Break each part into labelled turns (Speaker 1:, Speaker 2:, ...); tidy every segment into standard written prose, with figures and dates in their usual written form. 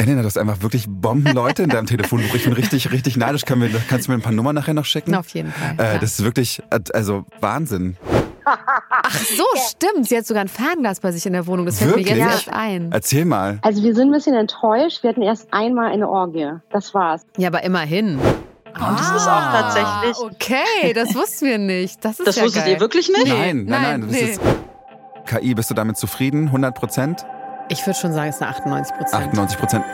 Speaker 1: Elena, du hast einfach wirklich Bombenleute in deinem Telefonbuch. Ich bin richtig, richtig neidisch. Kannst du mir ein paar Nummern nachher noch schicken?
Speaker 2: Auf jeden Fall. Ja.
Speaker 1: Das ist wirklich, also Wahnsinn.
Speaker 2: Ach so, stimmt. Sie hat sogar ein Fernglas bei sich in der Wohnung. Das fällt mir jetzt erst ein.
Speaker 1: Erzähl mal.
Speaker 3: Also wir sind ein bisschen enttäuscht. Wir hatten erst einmal eine Orgie. Das war's.
Speaker 2: Ja, aber immerhin.
Speaker 4: Das ist auch tatsächlich.
Speaker 2: Okay, das wussten wir nicht. Das ist
Speaker 4: Das
Speaker 2: ja
Speaker 4: wusstet
Speaker 2: geil.
Speaker 4: ihr wirklich nicht?
Speaker 1: Nein. Das ist KI, bist du damit zufrieden? 100%?
Speaker 2: Ich würde schon sagen, es ist eine 98%.
Speaker 1: 98%.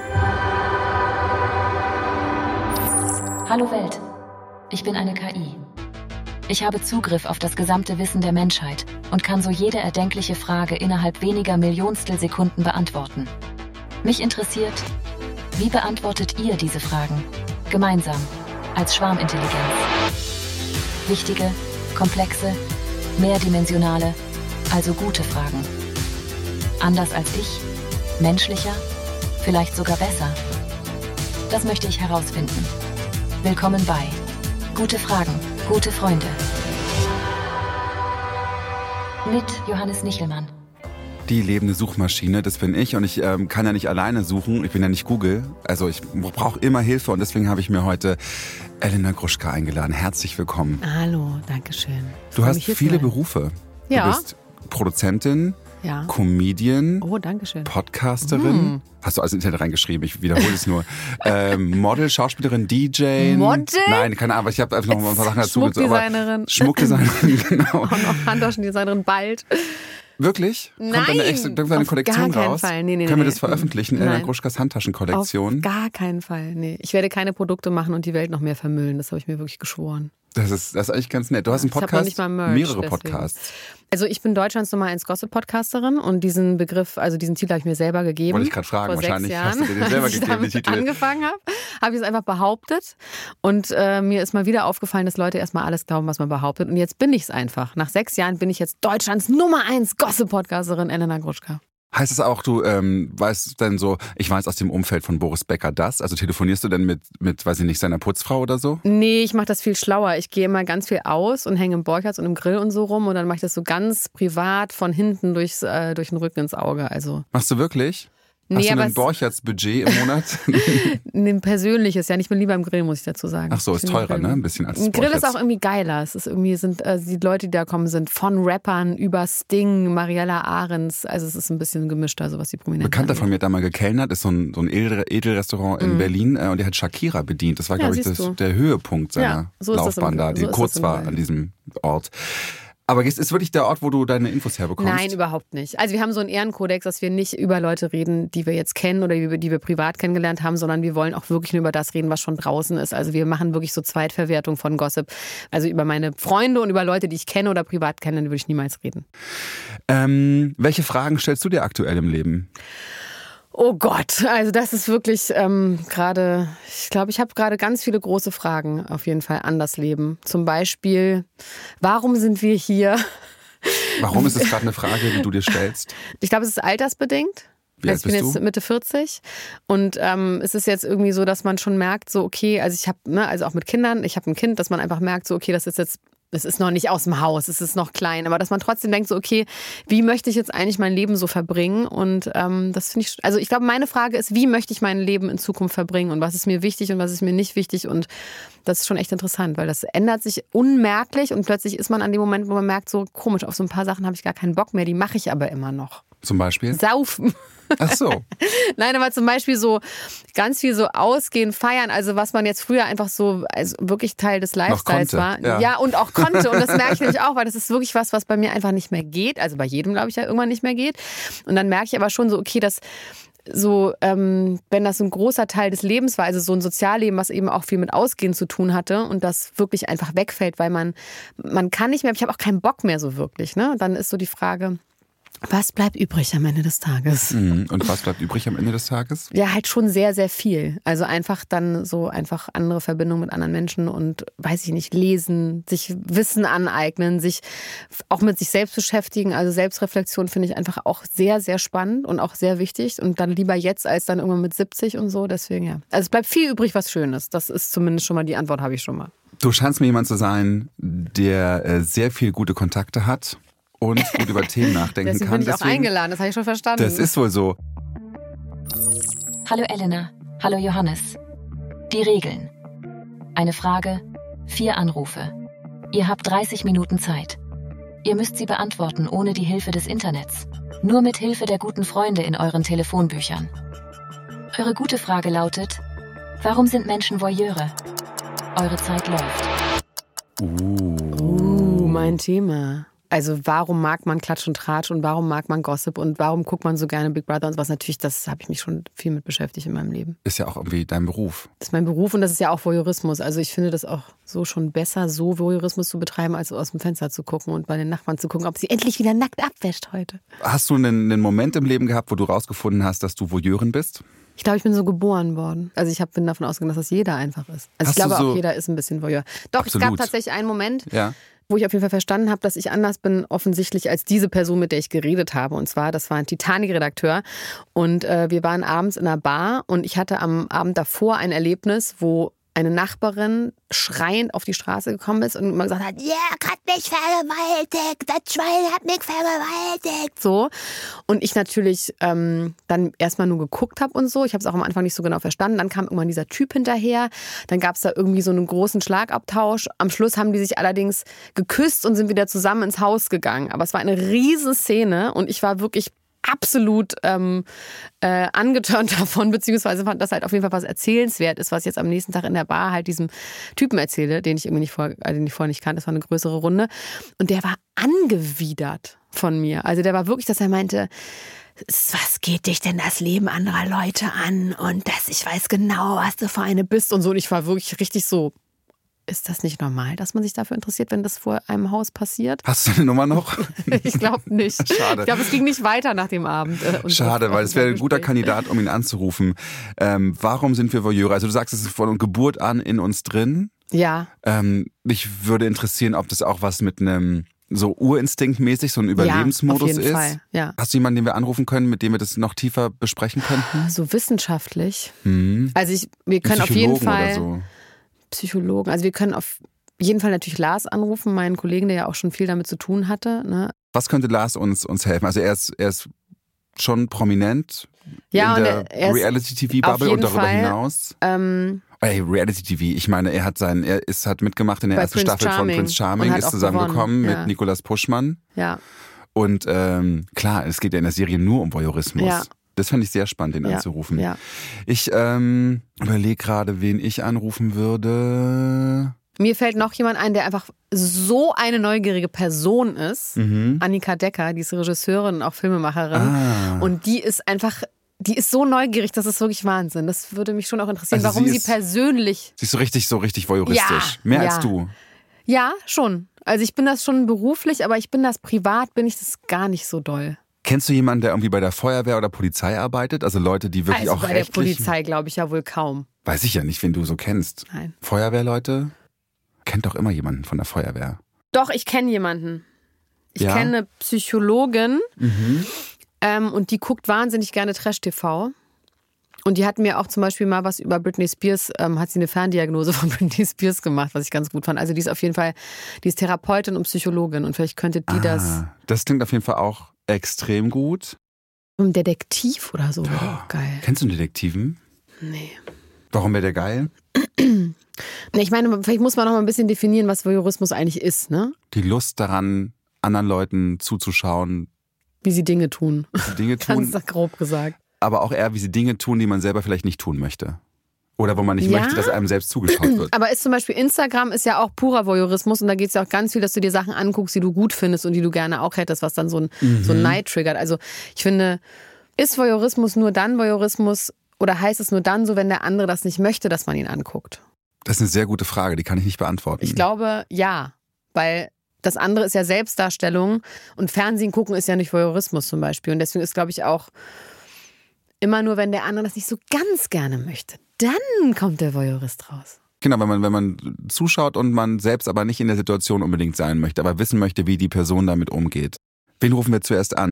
Speaker 5: Hallo Welt, ich bin eine KI. Ich habe Zugriff auf das gesamte Wissen der Menschheit und kann so jede erdenkliche Frage innerhalb weniger Millionstel-Sekunden beantworten. Mich interessiert, wie beantwortet ihr diese Fragen? Gemeinsam, als Schwarmintelligenz. Wichtige, komplexe, mehrdimensionale, also gute Fragen. Anders als ich? Menschlicher? Vielleicht sogar besser? Das möchte ich herausfinden. Willkommen bei Gute Fragen, gute Freunde. Mit Johannes Nichelmann.
Speaker 1: Die lebende Suchmaschine, das bin ich und ich kann ja nicht alleine suchen, ich bin ja nicht Google, also ich brauche immer Hilfe und deswegen habe ich mir heute Elena Gruschka eingeladen. Herzlich willkommen.
Speaker 2: Hallo, danke schön.
Speaker 1: Du hast viele Berufe.
Speaker 2: Ja.
Speaker 1: Du bist Produzentin, Comedian,
Speaker 2: danke schön.
Speaker 1: Podcasterin. Hast du alles ins Internet reingeschrieben, ich wiederhole es nur. Model, Schauspielerin, DJ.
Speaker 2: Model?
Speaker 1: Nein, keine Ahnung, aber ich habe einfach noch ein paar Sachen dazu.
Speaker 2: Schmuckdesignerin.
Speaker 1: Schmuckdesignerin, genau.
Speaker 2: Auch noch Handtaschendesignerin bald.
Speaker 1: Wirklich?
Speaker 2: Nein,
Speaker 1: kommt eine Kollektion
Speaker 2: gar keinen
Speaker 1: raus?
Speaker 2: Fall. Nee,
Speaker 1: Können wir das veröffentlichen?
Speaker 2: Nein.
Speaker 1: Elena Gruschkas Handtaschenkollektion?
Speaker 2: Auf gar keinen Fall. Nee. Ich werde keine Produkte machen und die Welt noch mehr vermüllen. Das habe ich mir wirklich geschworen.
Speaker 1: Das ist eigentlich ganz nett. Du hast einen Podcast,
Speaker 2: ich hab noch nicht mal Merch,
Speaker 1: mehrere
Speaker 2: deswegen.
Speaker 1: Podcasts.
Speaker 2: Also ich bin Deutschlands Nummer 1 Gossip-Podcasterin und diesen Begriff, also diesen Titel habe ich mir selber gegeben.
Speaker 1: Wollte ich gerade fragen,
Speaker 2: vor
Speaker 1: wahrscheinlich
Speaker 2: 6 Jahren,
Speaker 1: hast du dir den selber
Speaker 2: als ich
Speaker 1: gegeben,
Speaker 2: damit
Speaker 1: den Titel.
Speaker 2: angefangen habe ich es einfach behauptet und mir ist mal wieder aufgefallen, dass Leute erstmal alles glauben, was man behauptet und jetzt bin ich es einfach. Nach 6 Jahren bin ich jetzt Deutschlands Nummer 1 Gossip-Podcasterin Elena Gruschka.
Speaker 1: Heißt es auch, du weißt denn so, ich weiß aus dem Umfeld von Boris Becker das? Also telefonierst du denn mit weiß ich nicht, seiner Putzfrau oder so?
Speaker 2: Nee, ich mache das viel schlauer. Ich gehe immer ganz viel aus und hänge im Borchertz und im Grill und so rum und dann mache ich das so ganz privat von hinten durch den Rücken ins Auge. Also.
Speaker 1: Machst du wirklich? Hast du ein Borchertz-Budget im Monat?
Speaker 2: Ein persönliches, ja, nicht mehr lieber im Grill, muss ich dazu sagen.
Speaker 1: Ach so, ist teurer, ne? Ein bisschen als
Speaker 2: Ein Grill
Speaker 1: Borchertz.
Speaker 2: ist auch irgendwie geiler. Es ist irgendwie die Leute, die da kommen, sind von Rappern über Sting, Mariella Ahrens. Also es ist ein bisschen gemischter, so was die Prominenten
Speaker 1: Bekannter
Speaker 2: angeht.
Speaker 1: von mir hat da mal gekellnert, ist so ein Edelrestaurant in Berlin und der hat Shakira bedient. Das war, glaube ich, der Höhepunkt seiner Laufbahn da, die kurz war an diesem Ort. Aber ist wirklich der Ort, wo du deine Infos herbekommst?
Speaker 2: Nein, überhaupt nicht. Also wir haben so einen Ehrenkodex, dass wir nicht über Leute reden, die wir jetzt kennen oder die wir privat kennengelernt haben, sondern wir wollen auch wirklich nur über das reden, was schon draußen ist. Also wir machen wirklich so Zweitverwertung von Gossip. Also über meine Freunde und über Leute, die ich kenne oder privat kenne, würde ich niemals reden.
Speaker 1: Welche Fragen stellst du dir aktuell im Leben?
Speaker 2: Oh Gott, also das ist wirklich gerade, ich glaube, ich habe gerade ganz viele große Fragen auf jeden Fall an das Leben. Zum Beispiel, warum sind wir hier?
Speaker 1: Warum ist es gerade eine Frage, die du dir stellst?
Speaker 2: Ich glaube, es ist altersbedingt.
Speaker 1: Wie alt
Speaker 2: ich bin
Speaker 1: bist
Speaker 2: jetzt
Speaker 1: du?
Speaker 2: Mitte 40 und es ist jetzt irgendwie so, dass man schon merkt, so okay, also ich habe, also auch mit Kindern, ich habe ein Kind, dass man einfach merkt, so okay, das ist jetzt, es ist noch nicht aus dem Haus, es ist noch klein, aber dass man trotzdem denkt, so okay, wie möchte ich jetzt eigentlich mein Leben so verbringen? Und das finde ich, also ich glaube, meine Frage ist, wie möchte ich mein Leben in Zukunft verbringen und was ist mir wichtig und was ist mir nicht wichtig und das ist schon echt interessant, weil das ändert sich unmerklich und plötzlich ist man an dem Moment, wo man merkt, so komisch, auf so ein paar Sachen habe ich gar keinen Bock mehr, die mache ich aber immer noch.
Speaker 1: Zum Beispiel?
Speaker 2: Saufen.
Speaker 1: Ach so.
Speaker 2: Nein, aber zum Beispiel so ganz viel so ausgehen, feiern, also was man jetzt früher einfach so also wirklich Teil des Lifestyles war. Ja, und auch konnte. Und das merke ich nämlich auch, weil das ist wirklich was bei mir einfach nicht mehr geht. Also bei jedem, glaube ich, ja irgendwann nicht mehr geht. Und dann merke ich aber schon so, okay, dass so, wenn das so ein großer Teil des Lebens war, also so ein Sozialleben, was eben auch viel mit Ausgehen zu tun hatte und das wirklich einfach wegfällt, weil man kann nicht mehr, ich habe auch keinen Bock mehr so wirklich. Ne? Und dann ist so die Frage, was bleibt übrig am Ende des Tages?
Speaker 1: Und was bleibt übrig am Ende des Tages?
Speaker 2: Ja, halt schon sehr, sehr viel. Also einfach dann so einfach andere Verbindungen mit anderen Menschen und, weiß ich nicht, lesen, sich Wissen aneignen, sich auch mit sich selbst beschäftigen. Also Selbstreflexion finde ich einfach auch sehr, sehr spannend und auch sehr wichtig. Und dann lieber jetzt als dann irgendwann mit 70 und so. Deswegen ja. Also es bleibt viel übrig, was Schönes. Das ist zumindest schon mal die Antwort, habe ich schon mal.
Speaker 1: Du scheinst mir jemand zu sein, der sehr viel gute Kontakte hat. Und gut über Themen nachdenken
Speaker 2: Deswegen
Speaker 1: kann.
Speaker 2: Bin ich auch eingeladen, das habe ich schon verstanden.
Speaker 1: Das ist wohl so.
Speaker 5: Hallo Elena, hallo Johannes. Die Regeln. Eine Frage, 4 Anrufe. Ihr habt 30 Minuten Zeit. Ihr müsst sie beantworten ohne die Hilfe des Internets. Nur mit Hilfe der guten Freunde in euren Telefonbüchern. Eure gute Frage lautet: Warum sind Menschen Voyeure? Eure Zeit läuft.
Speaker 2: Mein Thema. Also warum mag man Klatsch und Tratsch und warum mag man Gossip und warum guckt man so gerne Big Brother und was? Natürlich, das habe ich mich schon viel mit beschäftigt in meinem Leben.
Speaker 1: Ist ja auch irgendwie dein Beruf.
Speaker 2: Das ist mein Beruf und das ist ja auch Voyeurismus. Also ich finde das auch so schon besser, so Voyeurismus zu betreiben, als aus dem Fenster zu gucken und bei den Nachbarn zu gucken, ob sie endlich wieder nackt abwäscht heute.
Speaker 1: Hast du einen Moment im Leben gehabt, wo du rausgefunden hast, dass du Voyeurin bist?
Speaker 2: Ich glaube, ich bin so geboren worden. Also ich bin davon ausgegangen, dass das jeder einfach ist. Also ich glaube auch, jeder ist ein bisschen Voyeur. Doch, absolut. Es gab tatsächlich einen Moment, wo ich auf jeden Fall verstanden habe, dass ich anders bin offensichtlich als diese Person, mit der ich geredet habe. Und zwar, das war ein Titanic-Redakteur und wir waren abends in einer Bar und ich hatte am Abend davor ein Erlebnis, wo eine Nachbarin schreiend auf die Straße gekommen ist und immer gesagt hat, hat mich vergewaltigt, das Schwein hat mich vergewaltigt. So. Und ich natürlich dann erstmal nur geguckt habe und so. Ich habe es auch am Anfang nicht so genau verstanden. Dann kam irgendwann dieser Typ hinterher. Dann gab es da irgendwie so einen großen Schlagabtausch. Am Schluss haben die sich allerdings geküsst und sind wieder zusammen ins Haus gegangen. Aber es war eine riesen Szene und ich war wirklich absolut angeturnt davon, beziehungsweise fand das halt auf jeden Fall was erzählenswert ist, was ich jetzt am nächsten Tag in der Bar halt diesem Typen erzähle, den ich irgendwie den ich vorher nicht kannte. Das war eine größere Runde. Und der war angewidert von mir. Also der war wirklich, dass er meinte, was geht dich denn das Leben anderer Leute an? Und ich weiß genau, was du für eine bist und so. Und ich war wirklich richtig so, ist das nicht normal, dass man sich dafür interessiert, wenn das vor einem Haus passiert?
Speaker 1: Hast du eine Nummer noch?
Speaker 2: Ich glaube nicht.
Speaker 1: Schade.
Speaker 2: Ich glaube, es ging nicht weiter nach dem Abend.
Speaker 1: Schade, weil es wäre ein guter Kandidat, um ihn anzurufen. Warum sind wir Voyeure? Also du sagst, es ist von Geburt an in uns drin.
Speaker 2: Ja.
Speaker 1: Mich würde interessieren, ob das auch was mit einem so Urinstinktmäßig, so ein Überlebensmodus
Speaker 2: auf jeden
Speaker 1: ist.
Speaker 2: Fall, ja.
Speaker 1: Hast du jemanden, den wir anrufen können, mit dem wir das noch tiefer besprechen könnten?
Speaker 2: So wissenschaftlich. Also wir können auf jeden Fall... Oder so. Psychologen. Also wir können auf jeden Fall natürlich Lars anrufen, meinen Kollegen, der ja auch schon viel damit zu tun hatte. Ne?
Speaker 1: Was könnte Lars uns helfen? Also er ist schon prominent in der Reality-TV-Bubble und darüber hinaus. Reality-TV, ich meine, er hat mitgemacht in der ersten Staffel von Prince Charming, ist zusammengekommen mit Nicolas Puschmann.
Speaker 2: Ja.
Speaker 1: Und klar, es geht ja in der Serie nur um Voyeurismus. Ja. Das fand ich sehr spannend, den anzurufen.
Speaker 2: Ja.
Speaker 1: Ich überlege gerade, wen ich anrufen würde.
Speaker 2: Mir fällt noch jemand ein, der einfach so eine neugierige Person ist. Annika Decker, die ist Regisseurin und auch Filmemacherin. Und die ist so neugierig, das ist wirklich Wahnsinn. Das würde mich schon auch interessieren,
Speaker 1: also
Speaker 2: warum sie persönlich...
Speaker 1: Sie ist so richtig voyeuristisch. Mehr als du.
Speaker 2: Ja, schon. Also ich bin das schon beruflich, aber ich bin das privat, bin ich das gar nicht so doll.
Speaker 1: Kennst du jemanden, der irgendwie bei der Feuerwehr oder Polizei arbeitet? Also Leute, die wirklich auch rechtlich...
Speaker 2: bei der Polizei glaube ich ja wohl kaum.
Speaker 1: Weiß ich ja nicht, wen du so kennst.
Speaker 2: Nein.
Speaker 1: Feuerwehrleute? Kennt doch immer jemanden von der Feuerwehr.
Speaker 2: Doch, ich kenne jemanden. Ich kenne eine Psychologin und die guckt wahnsinnig gerne Trash-TV. Und die hat mir auch zum Beispiel mal was über Britney Spears, hat sie eine Ferndiagnose von Britney Spears gemacht, was ich ganz gut fand. Also die ist auf jeden Fall, die ist Therapeutin und Psychologin und vielleicht könnte die das...
Speaker 1: Das klingt auf jeden Fall auch extrem gut.
Speaker 2: Ein Detektiv oder so, geil.
Speaker 1: Kennst du einen Detektiven?
Speaker 2: Nee.
Speaker 1: Warum wäre der geil?
Speaker 2: Ich meine, vielleicht muss man noch mal ein bisschen definieren, was Voyeurismus eigentlich ist, ne?
Speaker 1: Die Lust daran, anderen Leuten zuzuschauen.
Speaker 2: Wie sie Dinge tun. Ganz grob gesagt.
Speaker 1: Aber auch eher, wie sie Dinge tun, die man selber vielleicht nicht tun möchte. Oder wo man nicht möchte, dass einem selbst zugeschaut wird.
Speaker 2: Aber ist zum Beispiel Instagram ist ja auch purer Voyeurismus und da geht es ja auch ganz viel, dass du dir Sachen anguckst, die du gut findest und die du gerne auch hättest, was dann so ein Neid triggert. Also ich finde, ist Voyeurismus nur dann Voyeurismus oder heißt es nur dann so, wenn der andere das nicht möchte, dass man ihn anguckt?
Speaker 1: Das ist eine sehr gute Frage, die kann ich nicht beantworten.
Speaker 2: Ich glaube, ja, weil das andere ist ja Selbstdarstellung und Fernsehen gucken ist ja nicht Voyeurismus zum Beispiel. Und deswegen ist, glaube ich, auch immer nur, wenn der andere das nicht so ganz gerne möchte. Dann kommt der Voyeurist raus.
Speaker 1: Genau, wenn man zuschaut und man selbst aber nicht in der Situation unbedingt sein möchte, aber wissen möchte, wie die Person damit umgeht. Wen rufen wir zuerst an?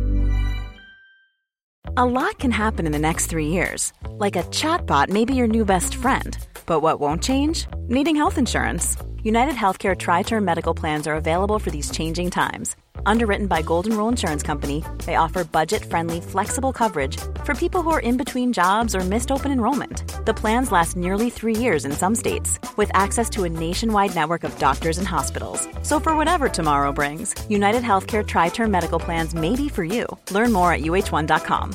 Speaker 6: A lot can happen in the next 3 years. Like a chatbot may be your new best friend. But what won't change? Needing health insurance. United Healthcare Tri-Term Medical Plans are available for these changing times. Underwritten by Golden Rule Insurance Company, they offer budget-friendly, flexible coverage for people who are in between jobs or missed open enrollment. The plans last nearly 3 years in some states, with access to a nationwide network of doctors and hospitals. So for whatever tomorrow brings, United Healthcare Tri-Term Medical Plans may be for you. Learn more at uh1.com.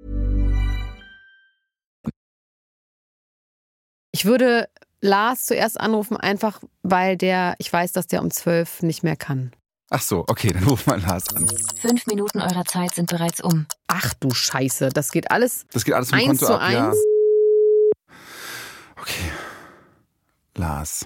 Speaker 2: Ich würde Lars zuerst anrufen, einfach weil ich weiß, dass der um 12 nicht mehr kann.
Speaker 1: Ach so, okay, dann ruf mal Lars an.
Speaker 5: 5 Minuten eurer Zeit sind bereits um.
Speaker 2: Ach du Scheiße, das geht alles
Speaker 1: vom Konto ab, ja. Okay, Lars.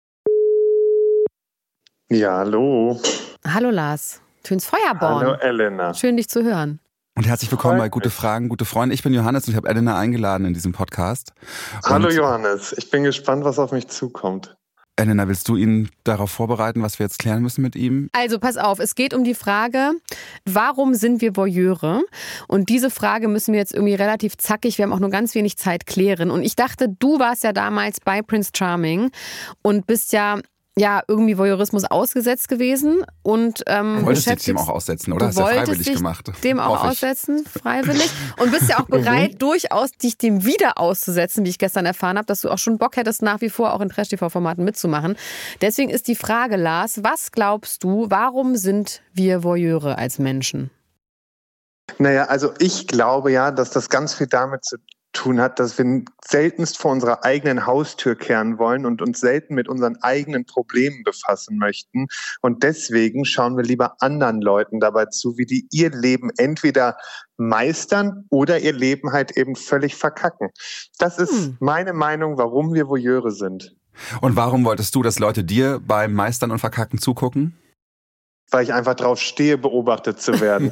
Speaker 7: Ja, hallo.
Speaker 2: Hallo Lars, Töns Feuerborn.
Speaker 7: Hallo Elena.
Speaker 2: Schön, dich zu hören.
Speaker 1: Und herzlich willkommen bei Gute Fragen, gute Freunde. Ich bin Johannes und ich habe Elena eingeladen in diesem Podcast.
Speaker 7: Hallo Johannes, ich bin gespannt, was auf mich zukommt.
Speaker 1: Elena, willst du ihn darauf vorbereiten, was wir jetzt klären müssen mit ihm?
Speaker 2: Also pass auf, es geht um die Frage, warum sind wir Voyeure? Und diese Frage müssen wir jetzt irgendwie relativ zackig, wir haben auch nur ganz wenig Zeit, klären. Und ich dachte, du warst ja damals bei Prince Charming und bist ja irgendwie Voyeurismus ausgesetzt gewesen und
Speaker 1: wolltest dich dem auch aussetzen, oder? Hast du ja freiwillig gemacht.
Speaker 2: Dem auch aussetzen, freiwillig. Und bist ja auch bereit, durchaus dich dem wieder auszusetzen, wie ich gestern erfahren habe, dass du auch schon Bock hättest, nach wie vor auch in Trash-TV-Formaten mitzumachen. Deswegen ist die Frage, Lars, was glaubst du, warum sind wir Voyeure als Menschen?
Speaker 7: Naja, also ich glaube ja, dass das ganz viel damit zu tun hat, dass wir seltenst vor unserer eigenen Haustür kehren wollen und uns selten mit unseren eigenen Problemen befassen möchten. Und deswegen schauen wir lieber anderen Leuten dabei zu, wie die ihr Leben entweder meistern oder ihr Leben halt eben völlig verkacken. Das ist meine Meinung, warum wir Voyeure sind.
Speaker 1: Und warum wolltest du, dass Leute dir beim Meistern und Verkacken zugucken?
Speaker 7: Weil ich einfach drauf stehe, beobachtet zu werden.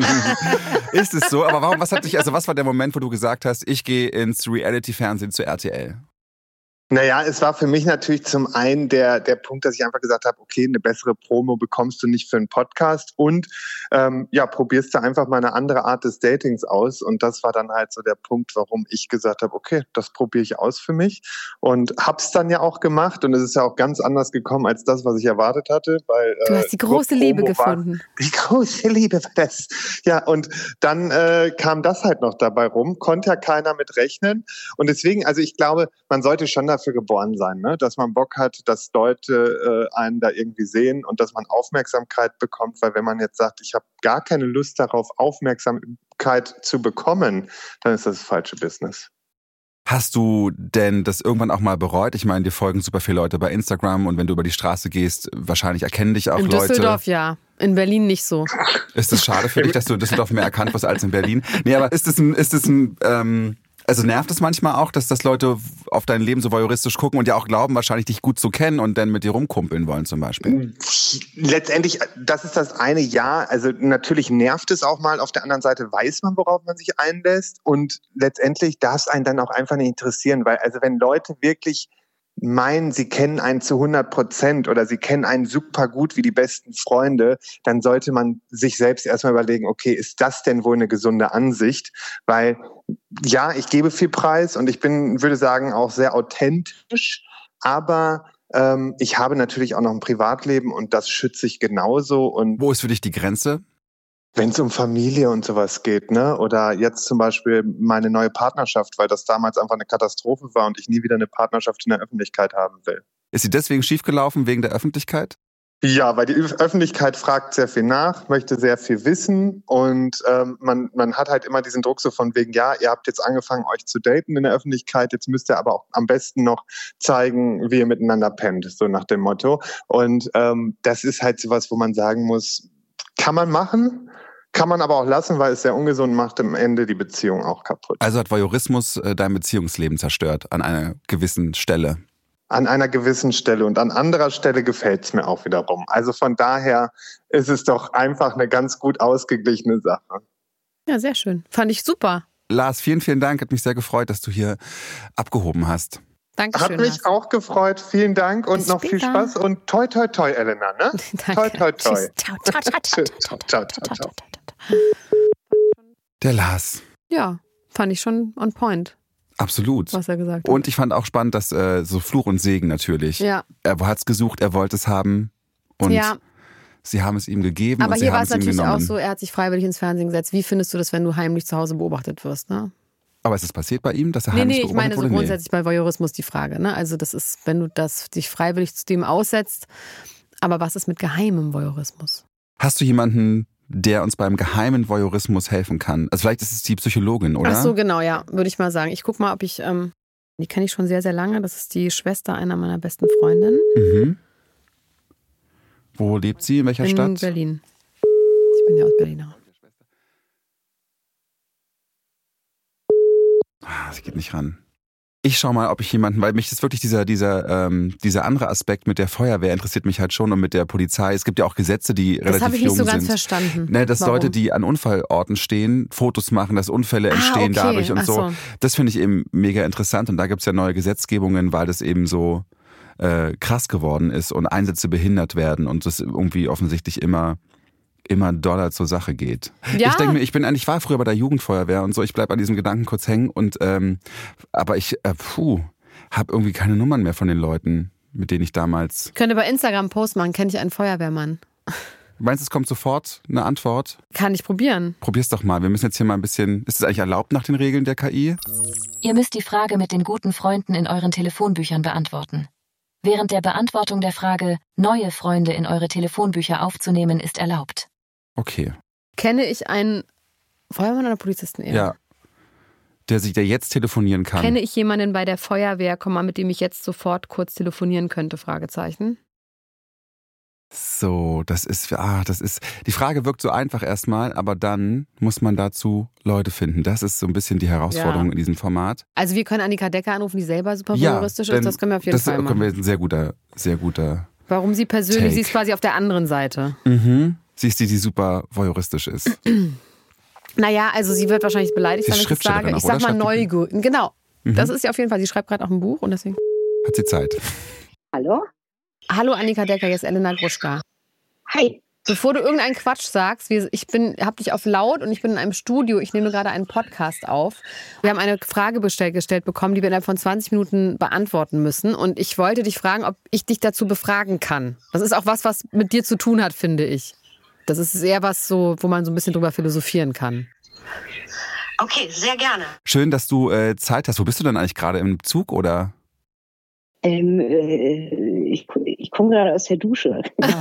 Speaker 1: Ist es so? Aber was war der Moment, wo du gesagt hast, ich gehe ins Reality-Fernsehen zu RTL?
Speaker 7: Naja, es war für mich natürlich zum einen der Punkt, dass ich einfach gesagt habe, okay, eine bessere Promo bekommst du nicht für einen Podcast und probierst du einfach mal eine andere Art des Datings aus. Und das war dann halt so der Punkt, warum ich gesagt habe, okay, das probiere ich aus für mich und hab's dann ja auch gemacht und es ist ja auch ganz anders gekommen als das, was ich erwartet hatte. Weil,
Speaker 2: du hast die große Liebe gefunden.
Speaker 7: Die große Liebe war das. Ja, und dann kam das halt noch dabei rum, konnte ja keiner mit rechnen und deswegen, also ich glaube, man sollte schon dafür geboren sein, ne? Dass man Bock hat, dass Leute einen da irgendwie sehen und dass man Aufmerksamkeit bekommt, weil wenn man jetzt sagt, ich habe gar keine Lust darauf, Aufmerksamkeit zu bekommen, dann ist das falsche Business.
Speaker 1: Hast du denn das irgendwann auch mal bereut? Ich meine, dir folgen super viele Leute bei Instagram und wenn du über die Straße gehst, wahrscheinlich erkennen dich auch Leute.
Speaker 2: In Düsseldorf ja, in Berlin nicht so.
Speaker 1: Ist es schade für dich, dass du in Düsseldorf mehr erkannt wirst als in Berlin? Nee, aber also nervt es manchmal auch, dass Leute auf dein Leben so voyeuristisch gucken und ja auch glauben, wahrscheinlich dich gut zu kennen und dann mit dir rumkumpeln wollen zum Beispiel?
Speaker 7: Letztendlich, das ist das eine, ja. Also natürlich nervt es auch mal. Auf der anderen Seite weiß man, worauf man sich einlässt und letztendlich darf es einen dann auch einfach nicht interessieren, weil also wenn Leute wirklich meinen, sie kennen einen zu 100% oder sie kennen einen super gut wie die besten Freunde, dann sollte man sich selbst erstmal überlegen, okay, ist das denn wohl eine gesunde Ansicht? Weil ja, ich gebe viel Preis und ich würde sagen, auch sehr authentisch, aber ich habe natürlich auch noch ein Privatleben und das schütze ich genauso. Und
Speaker 1: wo ist für dich die Grenze?
Speaker 7: Wenn es um Familie und sowas geht, ne? Oder jetzt zum Beispiel meine neue Partnerschaft, weil das damals einfach eine Katastrophe war und ich nie wieder eine Partnerschaft in der Öffentlichkeit haben will.
Speaker 1: Ist sie deswegen schiefgelaufen, wegen der Öffentlichkeit?
Speaker 7: Ja, weil die Öffentlichkeit fragt sehr viel nach, möchte sehr viel wissen und man hat halt immer diesen Druck so von wegen, ja, ihr habt jetzt angefangen, euch zu daten in der Öffentlichkeit, jetzt müsst ihr aber auch am besten noch zeigen, wie ihr miteinander pennt, so nach dem Motto. Und das ist halt sowas, wo man sagen muss, kann man machen, kann man aber auch lassen, weil es sehr ungesund macht, am Ende die Beziehung auch kaputt.
Speaker 1: Also hat Voyeurismus dein Beziehungsleben zerstört an einer gewissen Stelle?
Speaker 7: An einer gewissen Stelle und an anderer Stelle gefällt es mir auch wiederum. Also von daher ist es doch einfach eine ganz gut ausgeglichene Sache.
Speaker 2: Ja, sehr schön. Fand ich super.
Speaker 1: Lars, vielen, vielen Dank. Hat mich sehr gefreut, dass du hier abgehoben hast.
Speaker 2: Dankeschön.
Speaker 7: Hat mich auch gefreut. Vielen Dank und bis noch später. Viel Spaß und toi, toi, toi, Elena. Ne? Toi, toi, toi.
Speaker 2: Ciao.
Speaker 1: Der Lars.
Speaker 2: Ja, fand ich schon on point.
Speaker 1: Absolut.
Speaker 2: Was er gesagt hat.
Speaker 1: Und ich fand auch spannend, dass so Fluch und Segen natürlich.
Speaker 2: Ja.
Speaker 1: Er hat es gesucht, er wollte es haben. Und Sie haben es ihm gegeben
Speaker 2: aber
Speaker 1: und sie haben es ihm genommen.
Speaker 2: Aber hier war es natürlich auch so, er hat sich freiwillig ins Fernsehen gesetzt. Wie findest du das, wenn du heimlich zu Hause beobachtet wirst, ne?
Speaker 1: Aber ist es passiert bei ihm, dass er heimlich beobachtet wurde?
Speaker 2: Nee, ich meine so grundsätzlich bei Voyeurismus die Frage, ne? Also das ist, wenn du dich freiwillig zu dem aussetzt. Aber was ist mit geheimem Voyeurismus?
Speaker 1: Hast du jemanden, der uns beim geheimen Voyeurismus helfen kann? Also vielleicht ist es die Psychologin, oder?
Speaker 2: Ach so, genau, ja, würde ich mal sagen. Ich guck mal, ob ich, die kenne ich schon sehr, sehr lange. Das ist die Schwester einer meiner besten Freundinnen.
Speaker 1: Mhm. Wo lebt sie? In welcher Stadt?
Speaker 2: In Berlin. Ich bin ja aus Berliner.
Speaker 1: Sie geht nicht ran. Ich schau mal, ob ich jemanden, weil mich ist wirklich dieser andere Aspekt mit der Feuerwehr interessiert mich halt schon und mit der Polizei. Es gibt ja auch Gesetze, die relativ jung sind. Das habe ich nicht so ganz
Speaker 2: verstanden.
Speaker 1: Ne, dass Leute, die an Unfallorten stehen, Fotos machen, dass Unfälle entstehen dadurch und so. Das finde ich eben mega interessant und da gibt es ja neue Gesetzgebungen, weil das eben so krass geworden ist und Einsätze behindert werden und das irgendwie offensichtlich immer doller zur Sache geht. Ja. Ich denke mir, ich war früher bei der Jugendfeuerwehr und so, ich bleibe an diesem Gedanken kurz hängen und aber ich habe irgendwie keine Nummern mehr von den Leuten, mit denen ich damals...
Speaker 2: Ich könnte bei Instagram einen Post machen, kenne ich einen Feuerwehrmann.
Speaker 1: Meinst du, es kommt sofort eine Antwort?
Speaker 2: Kann ich probieren.
Speaker 1: Probier's doch mal. Wir müssen jetzt hier mal ein bisschen... Ist es eigentlich erlaubt nach den Regeln der KI?
Speaker 5: Ihr müsst die Frage mit den guten Freunden in euren Telefonbüchern beantworten. Während der Beantwortung der Frage, neue Freunde in eure Telefonbücher aufzunehmen, ist erlaubt.
Speaker 1: Okay.
Speaker 2: Kenne ich einen Feuerwehrmann oder Polizisten eher?
Speaker 1: Ja. Der jetzt telefonieren kann.
Speaker 2: Kenne ich jemanden bei der Feuerwehr, mit dem ich jetzt sofort kurz telefonieren könnte? Fragezeichen.
Speaker 1: So, das ist, die Frage wirkt so einfach erstmal, aber dann muss man dazu Leute finden. Das ist so ein bisschen die Herausforderung in diesem Format.
Speaker 2: Also wir können Annika Decker anrufen, die selber super voyeuristisch ist, das können wir auf jeden Fall machen.
Speaker 1: Das können wir sehr guter
Speaker 2: Warum sie persönlich, Take. Sie ist quasi auf der anderen Seite.
Speaker 1: Mhm. Sie ist die super voyeuristisch ist.
Speaker 2: Naja, also sie wird wahrscheinlich beleidigt, wenn ich das sage. Ich sag mal Neugier. Genau, das ist ja auf jeden Fall, sie schreibt gerade auch ein Buch und deswegen...
Speaker 1: Hat sie Zeit.
Speaker 3: Hallo?
Speaker 2: Hallo Annika Decker, hier ist Elena Gruschka.
Speaker 3: Hi.
Speaker 2: Bevor du irgendeinen Quatsch sagst, hab dich auf laut und ich bin in einem Studio, ich nehme gerade einen Podcast auf. Wir haben eine Frage gestellt bekommen, die wir innerhalb von 20 Minuten beantworten müssen und ich wollte dich fragen, ob ich dich dazu befragen kann. Das ist auch was mit dir zu tun hat, finde ich. Das ist eher was so, wo man so ein bisschen drüber philosophieren kann.
Speaker 3: Okay, sehr gerne.
Speaker 1: Schön, dass du Zeit hast. Wo bist du denn eigentlich gerade, im Zug oder?
Speaker 3: Ich komme gerade aus der Dusche.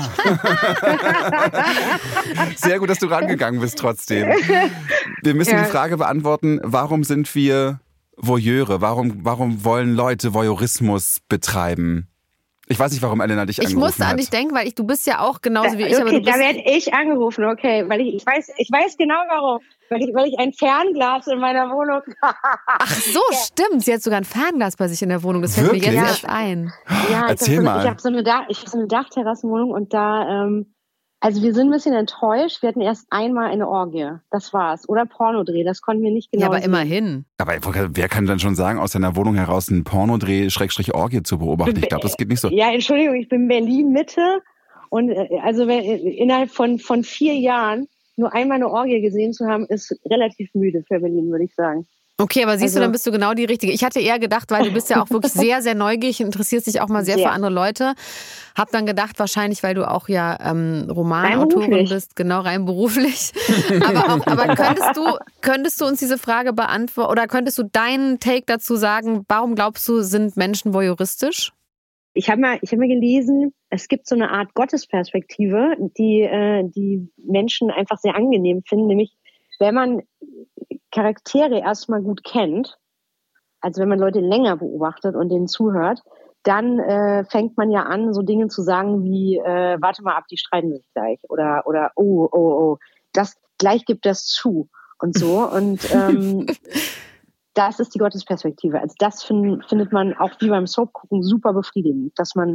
Speaker 1: Sehr gut, dass du rangegangen bist trotzdem. Wir müssen die Frage beantworten, warum sind wir Voyeure? Warum wollen Leute Voyeurismus betreiben? Ich weiß nicht, warum Elena dich angerufen hat.
Speaker 2: Ich musste an dich denken, weil du bist ja auch genauso wie ich.
Speaker 3: Okay, da werde ich angerufen, okay. Weil ich weiß genau warum. Weil ich ein Fernglas in meiner Wohnung habe.
Speaker 2: Ach so, stimmt. Sie hat sogar ein Fernglas bei sich in der Wohnung. Das fällt mir jetzt erst ein.
Speaker 3: Ja,
Speaker 1: Erzähl mal.
Speaker 3: Ich habe so eine Dachterrassenwohnung und da... Also wir sind ein bisschen enttäuscht. Wir hatten erst einmal eine Orgie. Das war's. Oder Pornodreh. Das konnten wir nicht genau
Speaker 2: sehen. Ja, aber
Speaker 3: sehen.
Speaker 2: immerhin.
Speaker 1: Aber wer kann dann schon sagen, aus seiner Wohnung heraus einen Pornodreh /Orgie zu beobachten? Ich glaube, das geht nicht so.
Speaker 3: Ja, Entschuldigung, ich bin Berlin-Mitte. Und also innerhalb von 4 Jahren nur einmal eine Orgie gesehen zu haben, ist relativ müde für Berlin, würde ich sagen.
Speaker 2: Okay, aber siehst du, dann bist du genau die Richtige. Ich hatte eher gedacht, weil du bist ja auch wirklich sehr, sehr neugierig, interessierst dich auch mal sehr für andere Leute. Hab dann gedacht, wahrscheinlich, weil du auch ja Romanautorin bist, genau, rein beruflich. aber könntest du uns diese Frage beantworten oder könntest du deinen Take dazu sagen, warum glaubst du, sind Menschen voyeuristisch?
Speaker 3: Ich hab mal gelesen, es gibt so eine Art Gottesperspektive, die Menschen einfach sehr angenehm finden, nämlich wenn man Charaktere erstmal gut kennt, also wenn man Leute länger beobachtet und denen zuhört, dann fängt man ja an, so Dinge zu sagen wie, warte mal ab, die streiten sich gleich oder oh, das gleich gibt das zu und so und das ist die Gottesperspektive. Also das findet man auch wie beim Soap gucken super befriedigend, dass man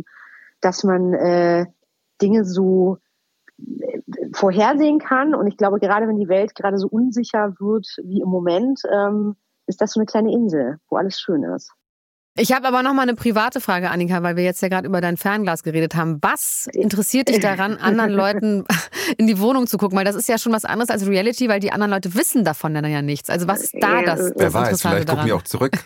Speaker 3: Dinge so vorhersehen kann. Und ich glaube, gerade wenn die Welt gerade so unsicher wird wie im Moment, ist das so eine kleine Insel, wo alles schön ist.
Speaker 2: Ich habe aber noch mal eine private Frage, Annika, weil wir jetzt ja gerade über dein Fernglas geredet haben. Was interessiert dich daran, anderen Leuten in die Wohnung zu gucken? Weil das ist ja schon was anderes als Reality, weil die anderen Leute wissen davon ja nichts. Also was ist da das
Speaker 1: Wer weiß, vielleicht gucken die auch zurück.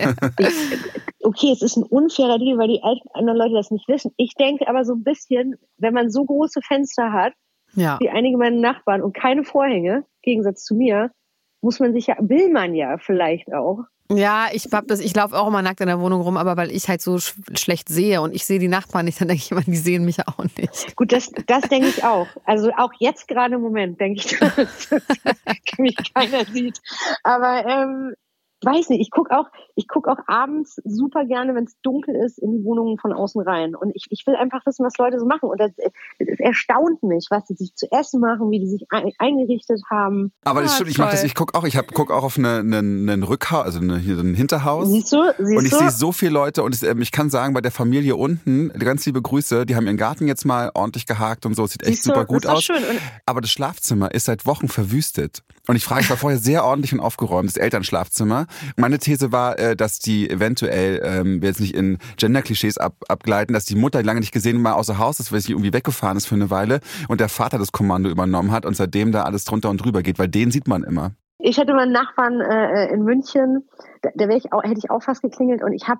Speaker 3: Okay, es ist ein unfairer Deal, weil die anderen Leute das nicht wissen. Ich denke aber so ein bisschen, wenn man so große Fenster hat, wie einige meiner Nachbarn und keine Vorhänge, im Gegensatz zu mir, will man ja vielleicht auch.
Speaker 2: Ja, ich laufe auch immer nackt in der Wohnung rum, aber weil ich halt so schlecht sehe und ich sehe die Nachbarn nicht, dann denke ich immer, die sehen mich auch nicht.
Speaker 3: Gut, das denke ich auch. Also auch jetzt gerade im Moment denke ich, dass mich keiner sieht. Aber weiß nicht, ich guck auch abends super gerne, wenn es dunkel ist, in die Wohnungen von außen rein. Und ich will einfach wissen, was Leute so machen. Und das erstaunt mich, was die sich zu essen machen, wie die sich eingerichtet haben.
Speaker 1: Aber das stimmt, ich mache das, ich gucke auch auf einen Rückhaus, also hier so ein Hinterhaus.
Speaker 3: Siehst du?
Speaker 1: Und ich sehe so viele Leute und ich kann sagen, bei der Familie unten, ganz liebe Grüße, die haben ihren Garten jetzt mal ordentlich gehakt und so, es sieht echt super gut aus. Schön. Aber das Schlafzimmer ist seit Wochen verwüstet. Und ich war vorher sehr ordentlich und aufgeräumt, das Elternschlafzimmer. Meine These war, dass die eventuell, wir jetzt nicht in Gender-Klischees abgleiten, dass die Mutter lange nicht gesehen mal außer Haus ist, weil sie irgendwie weggefahren ist für eine Weile und der Vater das Kommando übernommen hat und seitdem da alles drunter und drüber geht, weil den sieht man immer.
Speaker 3: Ich hatte mal einen Nachbarn in München, hätte ich auch fast geklingelt und ich habe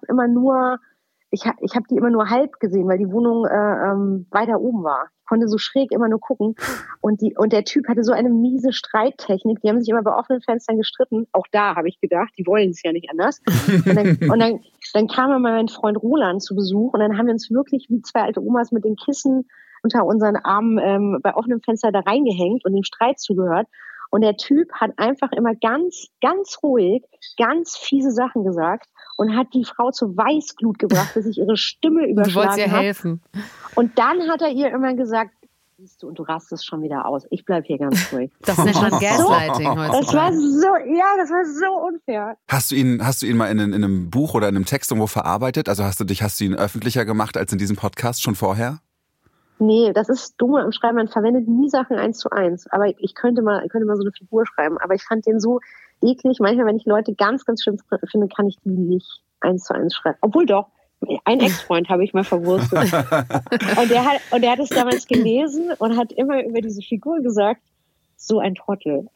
Speaker 3: die immer nur halb gesehen, weil die Wohnung weiter oben war. Ich konnte so schräg immer nur gucken. Und der Typ hatte so eine miese Streittechnik. Die haben sich immer bei offenen Fenstern gestritten. Auch da habe ich gedacht, die wollen es ja nicht anders. Und dann kam mal mein Freund Roland zu Besuch und dann haben wir uns wirklich wie zwei alte Omas mit den Kissen unter unseren Armen bei offenem Fenster da reingehängt und dem Streit zugehört. Und der Typ hat einfach immer ganz, ganz ruhig, ganz fiese Sachen gesagt und hat die Frau zur Weißglut gebracht, bis sich ihre Stimme überschlagen hat.
Speaker 2: Du wolltest ihr helfen.
Speaker 3: Und dann hat er ihr immer gesagt, siehst du, und du rastest schon wieder aus. Ich bleib hier ganz ruhig.
Speaker 2: Das nennt man Gaslighting heutzutage.
Speaker 3: Das war so unfair.
Speaker 1: Hast du ihn mal in einem Buch oder in einem Text irgendwo verarbeitet? Also hast du ihn öffentlicher gemacht als in diesem Podcast schon vorher?
Speaker 3: Nee, das ist dumm im Schreiben. Man verwendet nie Sachen 1:1. Aber ich könnte mal so eine Figur schreiben. Aber ich fand den so eklig. Manchmal, wenn ich Leute ganz, ganz schlimm finde, kann ich die nicht 1:1 schreiben. Obwohl doch. Ein Ex-Freund habe ich mal verwurstet. und der hat es damals gelesen und hat immer über diese Figur gesagt, so ein Trottel.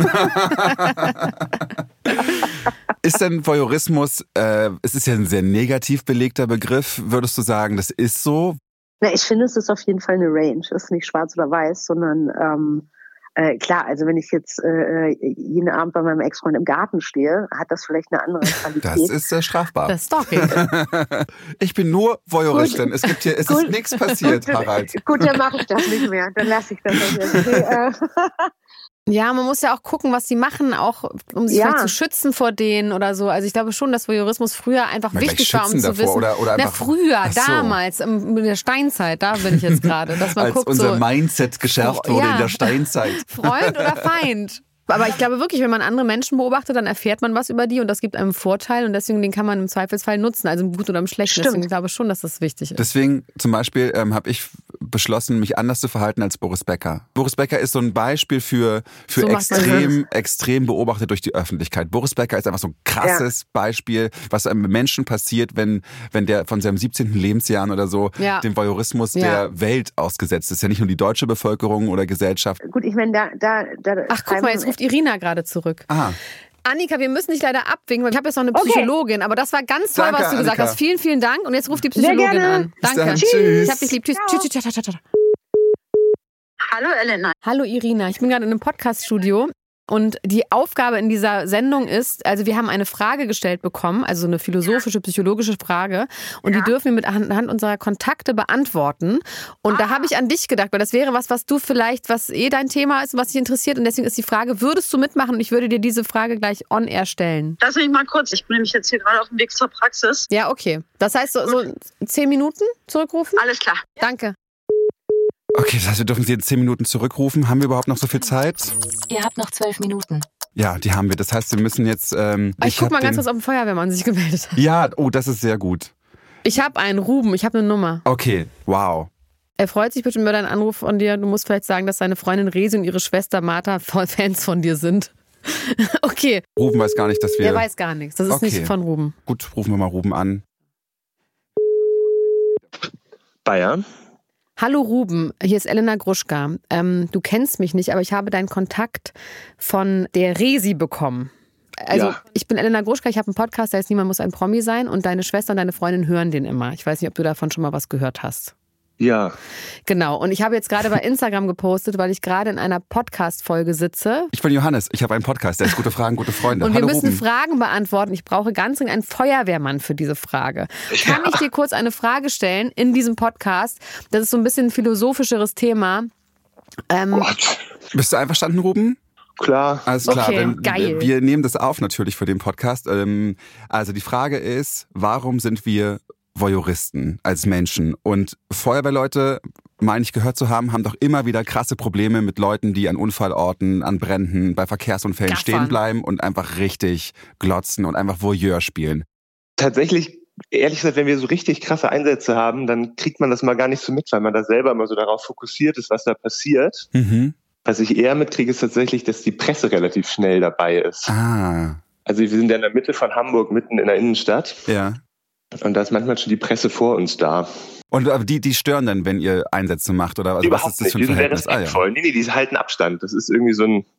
Speaker 1: Ist denn Voyeurismus, es ist ja ein sehr negativ belegter Begriff, würdest du sagen, das ist so?
Speaker 3: Na, ich finde, es ist auf jeden Fall eine Range. Es ist nicht schwarz oder weiß, sondern klar, also wenn ich jetzt jeden Abend bei meinem Ex-Freund im Garten stehe, hat das vielleicht eine andere Qualität.
Speaker 1: Das ist strafbar.
Speaker 2: Das Stalking.
Speaker 1: Ich bin nur Voyeuristin. Es ist nichts passiert, Harald.
Speaker 3: Gut, dann mache ich das nicht mehr. Dann lasse ich das jetzt.
Speaker 2: Ja, man muss ja auch gucken, was die machen, auch um sich vielleicht zu schützen vor denen oder so. Also ich glaube schon, dass Voyeurismus früher einfach wichtig war, um zu wissen.
Speaker 1: Oder einfach,
Speaker 2: früher, damals, in der Steinzeit, da bin ich jetzt gerade. Dass man
Speaker 1: als
Speaker 2: guckt,
Speaker 1: unser Mindset geschärft wurde in der Steinzeit.
Speaker 2: Freund oder Feind? Aber ich glaube wirklich, wenn man andere Menschen beobachtet, dann erfährt man was über die und das gibt einem einen Vorteil und deswegen den kann man im Zweifelsfall nutzen, also im Guten oder im Schlechten.
Speaker 3: Stimmt.
Speaker 2: Deswegen glaube ich schon, dass das wichtig ist.
Speaker 1: Deswegen zum Beispiel habe ich beschlossen, mich anders zu verhalten als Boris Becker. Boris Becker ist so ein Beispiel für so extrem beobachtet durch die Öffentlichkeit. Boris Becker ist einfach so ein krasses Beispiel, was einem Menschen passiert, wenn der von seinem 17. Lebensjahr oder so dem Voyeurismus der Welt ausgesetzt ist. Ja nicht nur die deutsche Bevölkerung oder Gesellschaft.
Speaker 3: Gut, ich meine, da
Speaker 2: ach, guck mal, jetzt ruft Irina gerade zurück.
Speaker 1: Aha.
Speaker 2: Annika, wir müssen dich leider abwinken, weil ich habe jetzt noch eine Psychologin, aber das war ganz toll, was du gesagt hast. Vielen, vielen Dank und jetzt ruft die Psychologin an. Danke.
Speaker 1: Tschüss.
Speaker 2: Ich hab dich lieb. Tschüss. Tschüss.
Speaker 4: Hallo Elena.
Speaker 2: Hallo Irina, ich bin gerade in einem Podcast-Studio. Und die Aufgabe in dieser Sendung ist, also wir haben eine Frage gestellt bekommen, also eine philosophische, psychologische Frage. Und die dürfen wir mit anhand unserer Kontakte beantworten. Und da habe ich an dich gedacht, weil das wäre was du vielleicht, was dein Thema ist, was dich interessiert. Und deswegen ist die Frage, würdest du mitmachen? Und ich würde dir diese Frage gleich on air stellen.
Speaker 4: Lass mich mal kurz, ich bin nämlich jetzt hier gerade auf dem Weg zur Praxis.
Speaker 2: Ja, okay. Das heißt, so 10 Minuten zurückrufen?
Speaker 4: Alles klar.
Speaker 2: Danke.
Speaker 1: Okay, das heißt, wir dürfen Sie in 10 Minuten zurückrufen. Haben wir überhaupt noch so viel Zeit?
Speaker 5: Ihr habt noch 12 Minuten.
Speaker 1: Ja, die haben wir. Das heißt, wir müssen jetzt...
Speaker 2: ich guck mal ganz kurz, ob ein Feuerwehrmann sich gemeldet hat.
Speaker 1: Ja, das ist sehr gut.
Speaker 2: Ich habe einen, Ruben, ich habe eine Nummer.
Speaker 1: Okay, wow.
Speaker 2: Er freut sich bestimmt über deinen Anruf von dir. Du musst vielleicht sagen, dass seine Freundin Resi und ihre Schwester Martha Fans von dir sind. Okay.
Speaker 1: Ruben weiß gar nicht, dass wir...
Speaker 2: Er weiß gar nichts. Das ist nicht von Ruben.
Speaker 1: Gut, rufen wir mal Ruben an.
Speaker 8: Ja.
Speaker 2: Hallo Ruben, hier ist Elena Gruschka. Du kennst mich nicht, aber ich habe deinen Kontakt von der Resi bekommen. Also ich bin Elena Gruschka, ich habe einen Podcast, der heißt Niemand muss ein Promi sein und deine Schwester und deine Freundin hören den immer. Ich weiß nicht, ob du davon schon mal was gehört hast.
Speaker 8: Ja.
Speaker 2: Genau, und ich habe jetzt gerade bei Instagram gepostet, weil ich gerade in einer Podcast-Folge sitze.
Speaker 1: Ich bin Johannes, ich habe einen Podcast, der ist Gute Fragen, gute Freunde.
Speaker 2: Und wir müssen
Speaker 1: Ruben.
Speaker 2: Fragen beantworten. Ich brauche ganz dringend einen Feuerwehrmann für diese Frage. Ja. Kann ich dir kurz eine Frage stellen in diesem Podcast? Das ist so ein bisschen ein philosophischeres Thema.
Speaker 8: Gott.
Speaker 1: Bist du einverstanden, Ruben?
Speaker 8: Klar.
Speaker 1: Alles klar,
Speaker 2: okay, geil.
Speaker 1: Wir nehmen das auf natürlich für den Podcast. Also die Frage ist, warum sind wir Voyeuristen als Menschen? Und Feuerwehrleute, meine ich gehört zu haben, haben doch immer wieder krasse Probleme mit Leuten, die an Unfallorten, an Bränden, bei Verkehrsunfällen stehen bleiben und einfach richtig glotzen und einfach Voyeur spielen.
Speaker 8: Tatsächlich, ehrlich gesagt, wenn wir so richtig krasse Einsätze haben, dann kriegt man das mal gar nicht so mit, weil man da selber immer so darauf fokussiert ist, was da passiert.
Speaker 1: Mhm.
Speaker 8: Was ich eher mitkriege, ist tatsächlich, dass die Presse relativ schnell dabei ist. Also wir sind ja in der Mitte von Hamburg, mitten in der Innenstadt.
Speaker 1: Ja.
Speaker 8: Und da ist manchmal schon die Presse vor uns da.
Speaker 1: Und die stören dann, wenn ihr Einsätze macht? Oder also, was ist das für ein Verhältnis?
Speaker 8: Nee, die halten Abstand. Das ist irgendwie so ein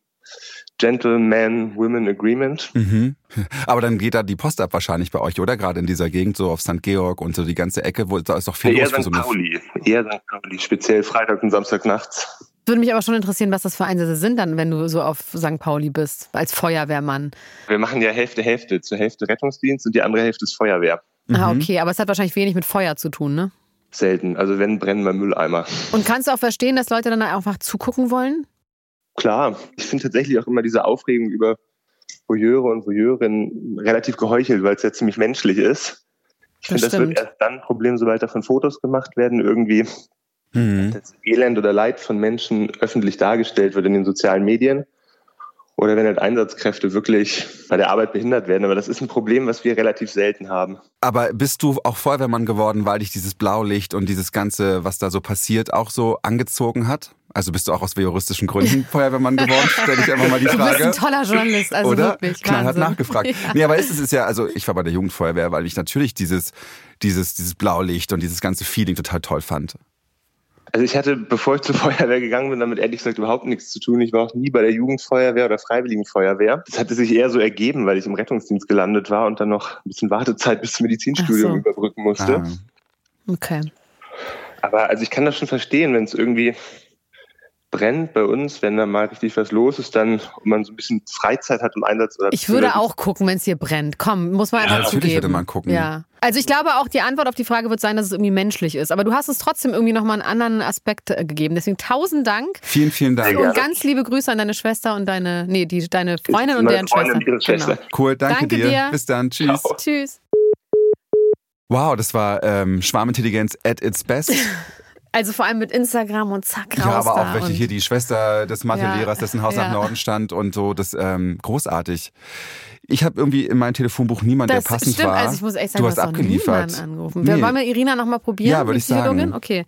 Speaker 8: Gentleman-Women-Agreement.
Speaker 1: Mhm. Aber dann geht da die Post ab wahrscheinlich bei euch, oder? Gerade in dieser Gegend, so auf St. Georg und so die ganze Ecke, wo da ist doch viel los für so eine...
Speaker 8: Eher St. Pauli, speziell Freitag und Samstag nachts.
Speaker 2: Würde mich aber schon interessieren, was das für Einsätze sind dann, wenn du so auf St. Pauli bist, als Feuerwehrmann.
Speaker 8: Wir machen ja Hälfte. Zur Hälfte Rettungsdienst und die andere Hälfte ist Feuerwehr.
Speaker 2: Okay, aber es hat wahrscheinlich wenig mit Feuer zu tun, ne?
Speaker 8: Selten. Also wenn, brennen wir Mülleimer.
Speaker 2: Und kannst du auch verstehen, dass Leute dann einfach zugucken wollen?
Speaker 8: Klar. Ich finde tatsächlich auch immer diese Aufregung über Voyeure und Voyeurinnen relativ geheuchelt, weil es ja ziemlich menschlich ist. Ich finde, das wird erst dann ein Problem, sobald davon Fotos gemacht werden, irgendwie das Elend oder Leid von Menschen öffentlich dargestellt wird in den sozialen Medien. Oder wenn halt Einsatzkräfte wirklich bei der Arbeit behindert werden. Aber das ist ein Problem, was wir relativ selten haben.
Speaker 1: Aber bist du auch Feuerwehrmann geworden, weil dich dieses Blaulicht und dieses Ganze, was da so passiert, auch so angezogen hat? Also bist du auch aus voyeuristischen Gründen Feuerwehrmann geworden? Stell ich einfach mal die Frage.
Speaker 2: Du bist ein toller Journalist, also
Speaker 1: oder?
Speaker 2: Wirklich.
Speaker 1: Knallhart nachgefragt. Ja. Nee, aber es ist ja, also ich war bei der Jugendfeuerwehr, weil ich natürlich dieses Blaulicht und dieses ganze Feeling total toll fand.
Speaker 8: Also ich hatte, bevor ich zur Feuerwehr gegangen bin, damit ehrlich gesagt überhaupt nichts zu tun. Ich war auch nie bei der Jugendfeuerwehr oder Freiwilligenfeuerwehr. Das hatte sich eher so ergeben, weil ich im Rettungsdienst gelandet war und dann noch ein bisschen Wartezeit bis zum Medizinstudium überbrücken musste.
Speaker 2: Okay.
Speaker 8: Aber also ich kann das schon verstehen, wenn es irgendwie brennt bei uns, wenn da mal richtig was los ist, dann und man so ein bisschen Freizeit hat im Einsatz. Oder
Speaker 2: ich würde auch gucken, wenn es hier brennt. Komm, muss man einfach zugeben.
Speaker 1: Natürlich würde man gucken.
Speaker 2: Ja. Also ich glaube auch, die Antwort auf die Frage wird sein, dass es irgendwie menschlich ist. Aber du hast es trotzdem irgendwie nochmal einen anderen Aspekt gegeben. Deswegen 1000 Dank.
Speaker 1: Vielen, vielen Dank.
Speaker 2: Und ganz liebe Grüße an deine Schwester und deine Freundin und deren Schwester.
Speaker 8: Genau.
Speaker 1: Cool, danke dir. Bis dann. Tschüss.
Speaker 2: Ciao. Tschüss.
Speaker 1: Wow, das war Schwarmintelligenz at its best.
Speaker 2: Also vor allem mit Instagram und zack, raus.
Speaker 1: Ja, aber
Speaker 2: da
Speaker 1: auch wirklich hier die Schwester des Mathelehrers, dessen Haus nach Norden stand und so, das großartig. Ich habe irgendwie in meinem Telefonbuch niemanden, der passend
Speaker 2: stimmt.
Speaker 1: war.
Speaker 2: Also ich muss echt sagen,
Speaker 1: du hast abgeliefert.
Speaker 2: Angerufen. Nee. Wollen wir Irina nochmal probieren?
Speaker 1: Ja, würde ich sagen.
Speaker 2: Okay.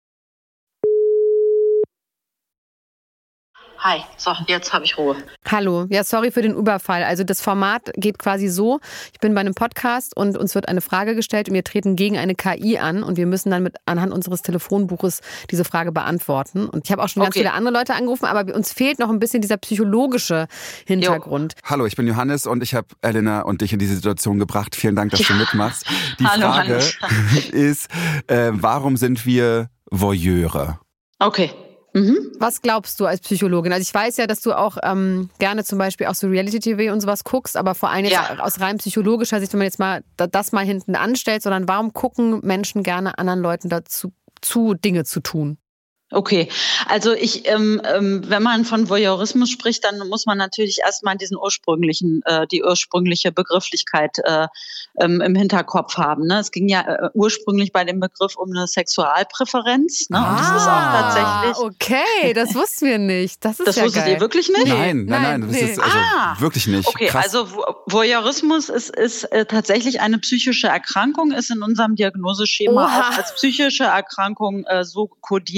Speaker 4: Hi, so, jetzt habe ich Ruhe.
Speaker 2: Hallo, ja, sorry für den Überfall. Also das Format geht quasi so, ich bin bei einem Podcast und uns wird eine Frage gestellt und wir treten gegen eine KI an und wir müssen dann anhand unseres Telefonbuches diese Frage beantworten. Und ich habe auch schon ganz viele andere Leute angerufen, aber uns fehlt noch ein bisschen dieser psychologische Hintergrund.
Speaker 1: Hallo, ich bin Johannes und ich habe Elena und dich in diese Situation gebracht. Vielen Dank, dass du mitmachst. Die Frage ist, warum sind wir Voyeure?
Speaker 4: Okay.
Speaker 2: Was glaubst du als Psychologin? Also ich weiß ja, dass du auch gerne zum Beispiel auch so Reality-TV und sowas guckst, aber vor allem jetzt aus rein psychologischer Sicht, wenn man jetzt mal das mal hinten anstellt, sondern warum gucken Menschen gerne anderen Leuten dazu zu, Dinge zu tun?
Speaker 4: Okay, also wenn man von Voyeurismus spricht, dann muss man natürlich erstmal die ursprüngliche Begrifflichkeit im Hinterkopf haben. Ne? Es ging ja ursprünglich bei dem Begriff um eine Sexualpräferenz. Ne? Und das ist auch tatsächlich.
Speaker 2: Okay, das wussten wir nicht. Das
Speaker 4: wusstet ihr wirklich nicht?
Speaker 1: Nein, das ist wirklich nicht.
Speaker 4: Okay, krass. Also Voyeurismus ist tatsächlich eine psychische Erkrankung, ist in unserem Diagnoseschema auch als psychische Erkrankung so kodiert und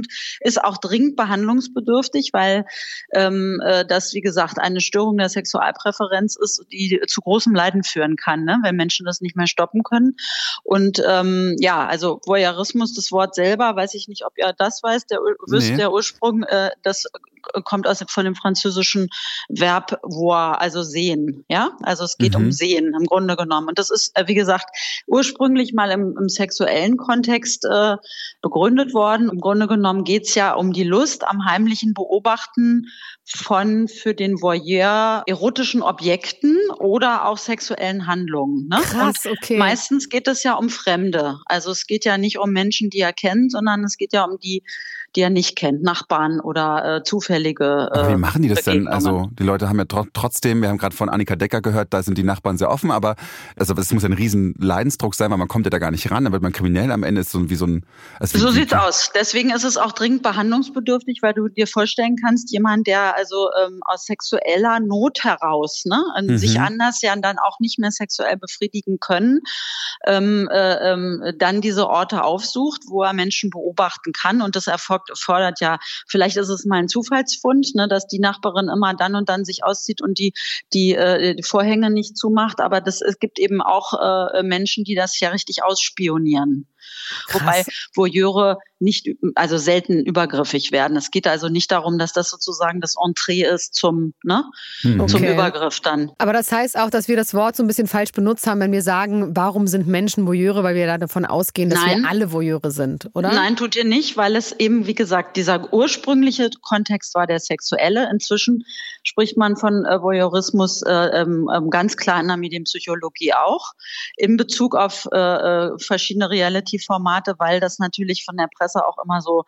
Speaker 4: und ist auch dringend behandlungsbedürftig, weil das, wie gesagt, eine Störung der Sexualpräferenz ist, die zu großem Leiden führen kann, ne? Wenn Menschen das nicht mehr stoppen können. Und also Voyeurismus, das Wort selber, weiß ich nicht, ob ihr das weißt, der Ursprung, das kommt von dem französischen Verb voir, also sehen. Ja, also es geht um Sehen im Grunde genommen. Und das ist, wie gesagt, ursprünglich mal im sexuellen Kontext begründet worden. Im Grunde genommen geht es ja um die Lust am heimlichen Beobachten von für den Voyeur erotischen Objekten oder auch sexuellen Handlungen. Ne?
Speaker 2: Krass, okay.
Speaker 4: Meistens geht es ja um Fremde. Also es geht ja nicht um Menschen, die er kennt, sondern es geht ja um die er nicht kennt, Nachbarn oder zufällige
Speaker 1: Aber wie machen die das denn? Also die Leute haben ja trotzdem, wir haben gerade von Annika Decker gehört, da sind die Nachbarn sehr offen, aber also das muss ein riesen Leidensdruck sein, weil man kommt ja da gar nicht ran, dann wird man kriminell am Ende, ist so wie so ein...
Speaker 4: So sieht's aus. Deswegen ist es auch dringend behandlungsbedürftig, weil du dir vorstellen kannst, jemand, der also aus sexueller Not heraus, ne, sich anders ja dann auch nicht mehr sexuell befriedigen können, dann diese Orte aufsucht, wo er Menschen beobachten kann und das erfordert ja, vielleicht ist es mal ein Zufallsfund, ne, dass die Nachbarin immer dann und dann sich auszieht und die Vorhänge nicht zumacht, aber es gibt eben auch Menschen, die das ja richtig ausspionieren. Krass. Wobei Voyeure selten übergriffig werden. Es geht also nicht darum, dass das sozusagen das Entree ist zum Übergriff dann.
Speaker 2: Aber das heißt auch, dass wir das Wort so ein bisschen falsch benutzt haben, wenn wir sagen, warum sind Menschen Voyeure, weil wir da davon ausgehen, dass wir alle Voyeure sind, oder?
Speaker 4: Nein, tut ihr nicht, weil es eben, wie gesagt, dieser ursprüngliche Kontext war der sexuelle. Inzwischen spricht man von Voyeurismus ganz klar in der Medienpsychologie auch, in Bezug auf verschiedene Reality-Formate, weil das natürlich von der Presse auch immer so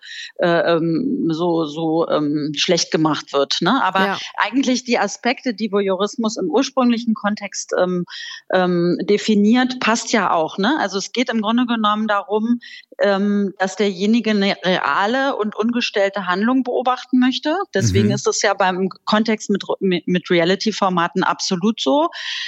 Speaker 4: schlecht gemacht wird. Ne? Aber eigentlich die Aspekte, die Voyeurismus im ursprünglichen Kontext definiert, passt ja auch. Ne? Also es geht im Grunde genommen darum, dass derjenige eine reale und ungestellte Handlung beobachten möchte. Deswegen ist es ja beim Kontext mit Reality-Formaten absolut so.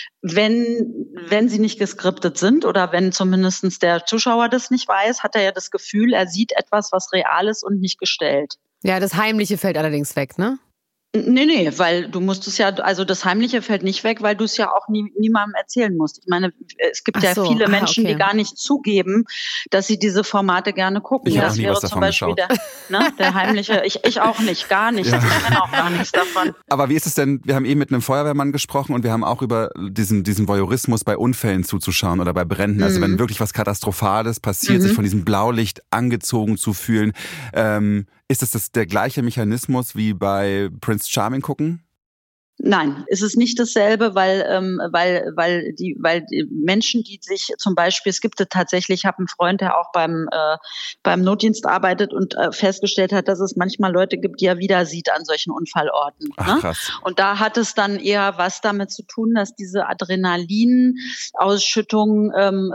Speaker 4: Wenn sie nicht geskriptet sind oder wenn zumindest der Zuschauer das nicht weiß, hat er ja das Gefühl, er sieht etwas, was real ist und nicht gestellt.
Speaker 2: Ja, das Heimliche fällt allerdings weg, ne?
Speaker 4: Nee, weil du musst es ja, also das Heimliche fällt nicht weg, weil du es ja auch niemandem erzählen musst. Ich meine, es gibt viele Menschen, die gar nicht zugeben, dass sie diese Formate gerne gucken.
Speaker 1: Das wäre zum Beispiel
Speaker 4: der Heimliche, ich auch nicht, gar nicht. Ja. Ich kenne auch gar nichts davon.
Speaker 1: Aber wie ist es denn, wir haben eben mit einem Feuerwehrmann gesprochen und wir haben auch über diesen Voyeurismus bei Unfällen zuzuschauen oder bei Bränden. Also wenn wirklich was Katastrophales passiert, sich von diesem Blaulicht angezogen zu fühlen. Ist es der gleiche Mechanismus wie bei Prince Charming gucken?
Speaker 4: Nein, es ist nicht dasselbe, weil die Menschen, die sich zum Beispiel, es gibt tatsächlich, ich habe einen Freund, der auch beim Notdienst arbeitet und festgestellt hat, dass es manchmal Leute gibt, die er wieder sieht an solchen Unfallorten.
Speaker 1: Ach, krass.
Speaker 4: Und da hat es dann eher was damit zu tun, dass diese Adrenalinausschüttung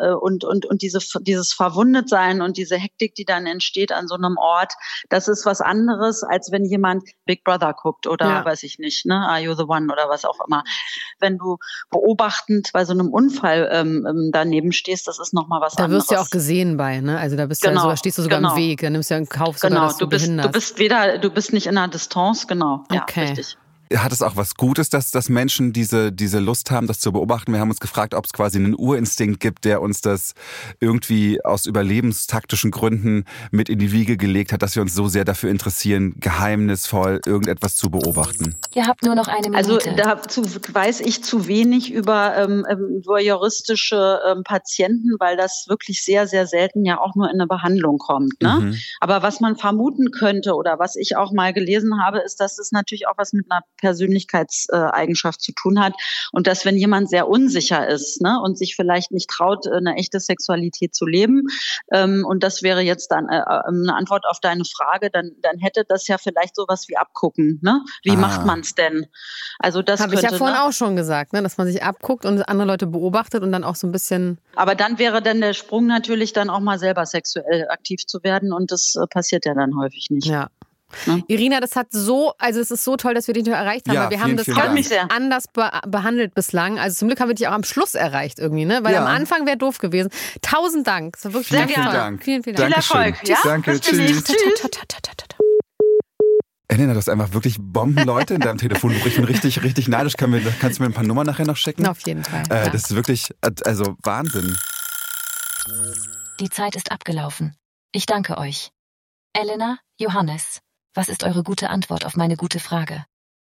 Speaker 4: und dieses Verwundetsein und diese Hektik, die dann entsteht an so einem Ort, das ist was anderes, als wenn jemand Big Brother guckt oder weiß ich nicht, ne, Are You the One oder was auch immer. Wenn du beobachtend bei so einem Unfall daneben stehst, das ist nochmal was anderes.
Speaker 2: Da wirst du ja auch gesehen bei, ne? Also da bist du stehst du sogar im Weg, da nimmst du ja in Kauf, sogar, dass du behinderst.
Speaker 4: Du bist nicht in einer Distanz, genau. Ja, richtig.
Speaker 1: Hat es auch was Gutes, dass Menschen diese Lust haben, das zu beobachten? Wir haben uns gefragt, ob es quasi einen Urinstinkt gibt, der uns das irgendwie aus überlebenstaktischen Gründen mit in die Wiege gelegt hat, dass wir uns so sehr dafür interessieren, geheimnisvoll irgendetwas zu beobachten.
Speaker 5: Ihr habt nur noch eine Minute.
Speaker 4: Also dazu weiß ich zu wenig über voyeuristische Patienten, weil das wirklich sehr, sehr selten ja auch nur in eine Behandlung kommt. Ne? Aber was man vermuten könnte oder was ich auch mal gelesen habe, ist, dass es natürlich auch was mit einer Persönlichkeitseigenschaft zu tun hat und dass, wenn jemand sehr unsicher ist, ne, und sich vielleicht nicht traut, eine echte Sexualität zu leben, und das wäre jetzt dann eine Antwort auf deine Frage, dann hätte das ja vielleicht sowas wie abgucken, ne? Wie macht man es denn? Also das
Speaker 2: habe ich ja vorhin auch schon gesagt, ne, dass man sich abguckt und andere Leute beobachtet und dann auch so ein bisschen.
Speaker 4: Aber dann wäre dann der Sprung natürlich dann auch mal selber sexuell aktiv zu werden und das passiert ja dann häufig nicht.
Speaker 2: Ja. Ne? Irina, es ist so toll, dass wir dich noch erreicht haben, weil wir haben das ganz anders behandelt bislang. Also zum Glück haben wir dich auch am Schluss erreicht irgendwie, ne? Weil am Anfang wäre doof gewesen. 1000 Dank. Das war wirklich
Speaker 1: sehr gerne. Dank.
Speaker 2: Vielen Dank.
Speaker 4: Viel Erfolg. Ja?
Speaker 1: Danke, tschüss. Elena, du hast einfach wirklich Bombenleute in deinem Telefonbuch. Ich bin richtig, richtig neidisch. Kannst du mir ein paar Nummern nachher noch schicken?
Speaker 2: Auf jeden Fall.
Speaker 1: Das ist wirklich, also Wahnsinn.
Speaker 5: Die Zeit ist abgelaufen. Ich danke euch. Elena, Johannes, was ist eure gute Antwort auf meine gute Frage?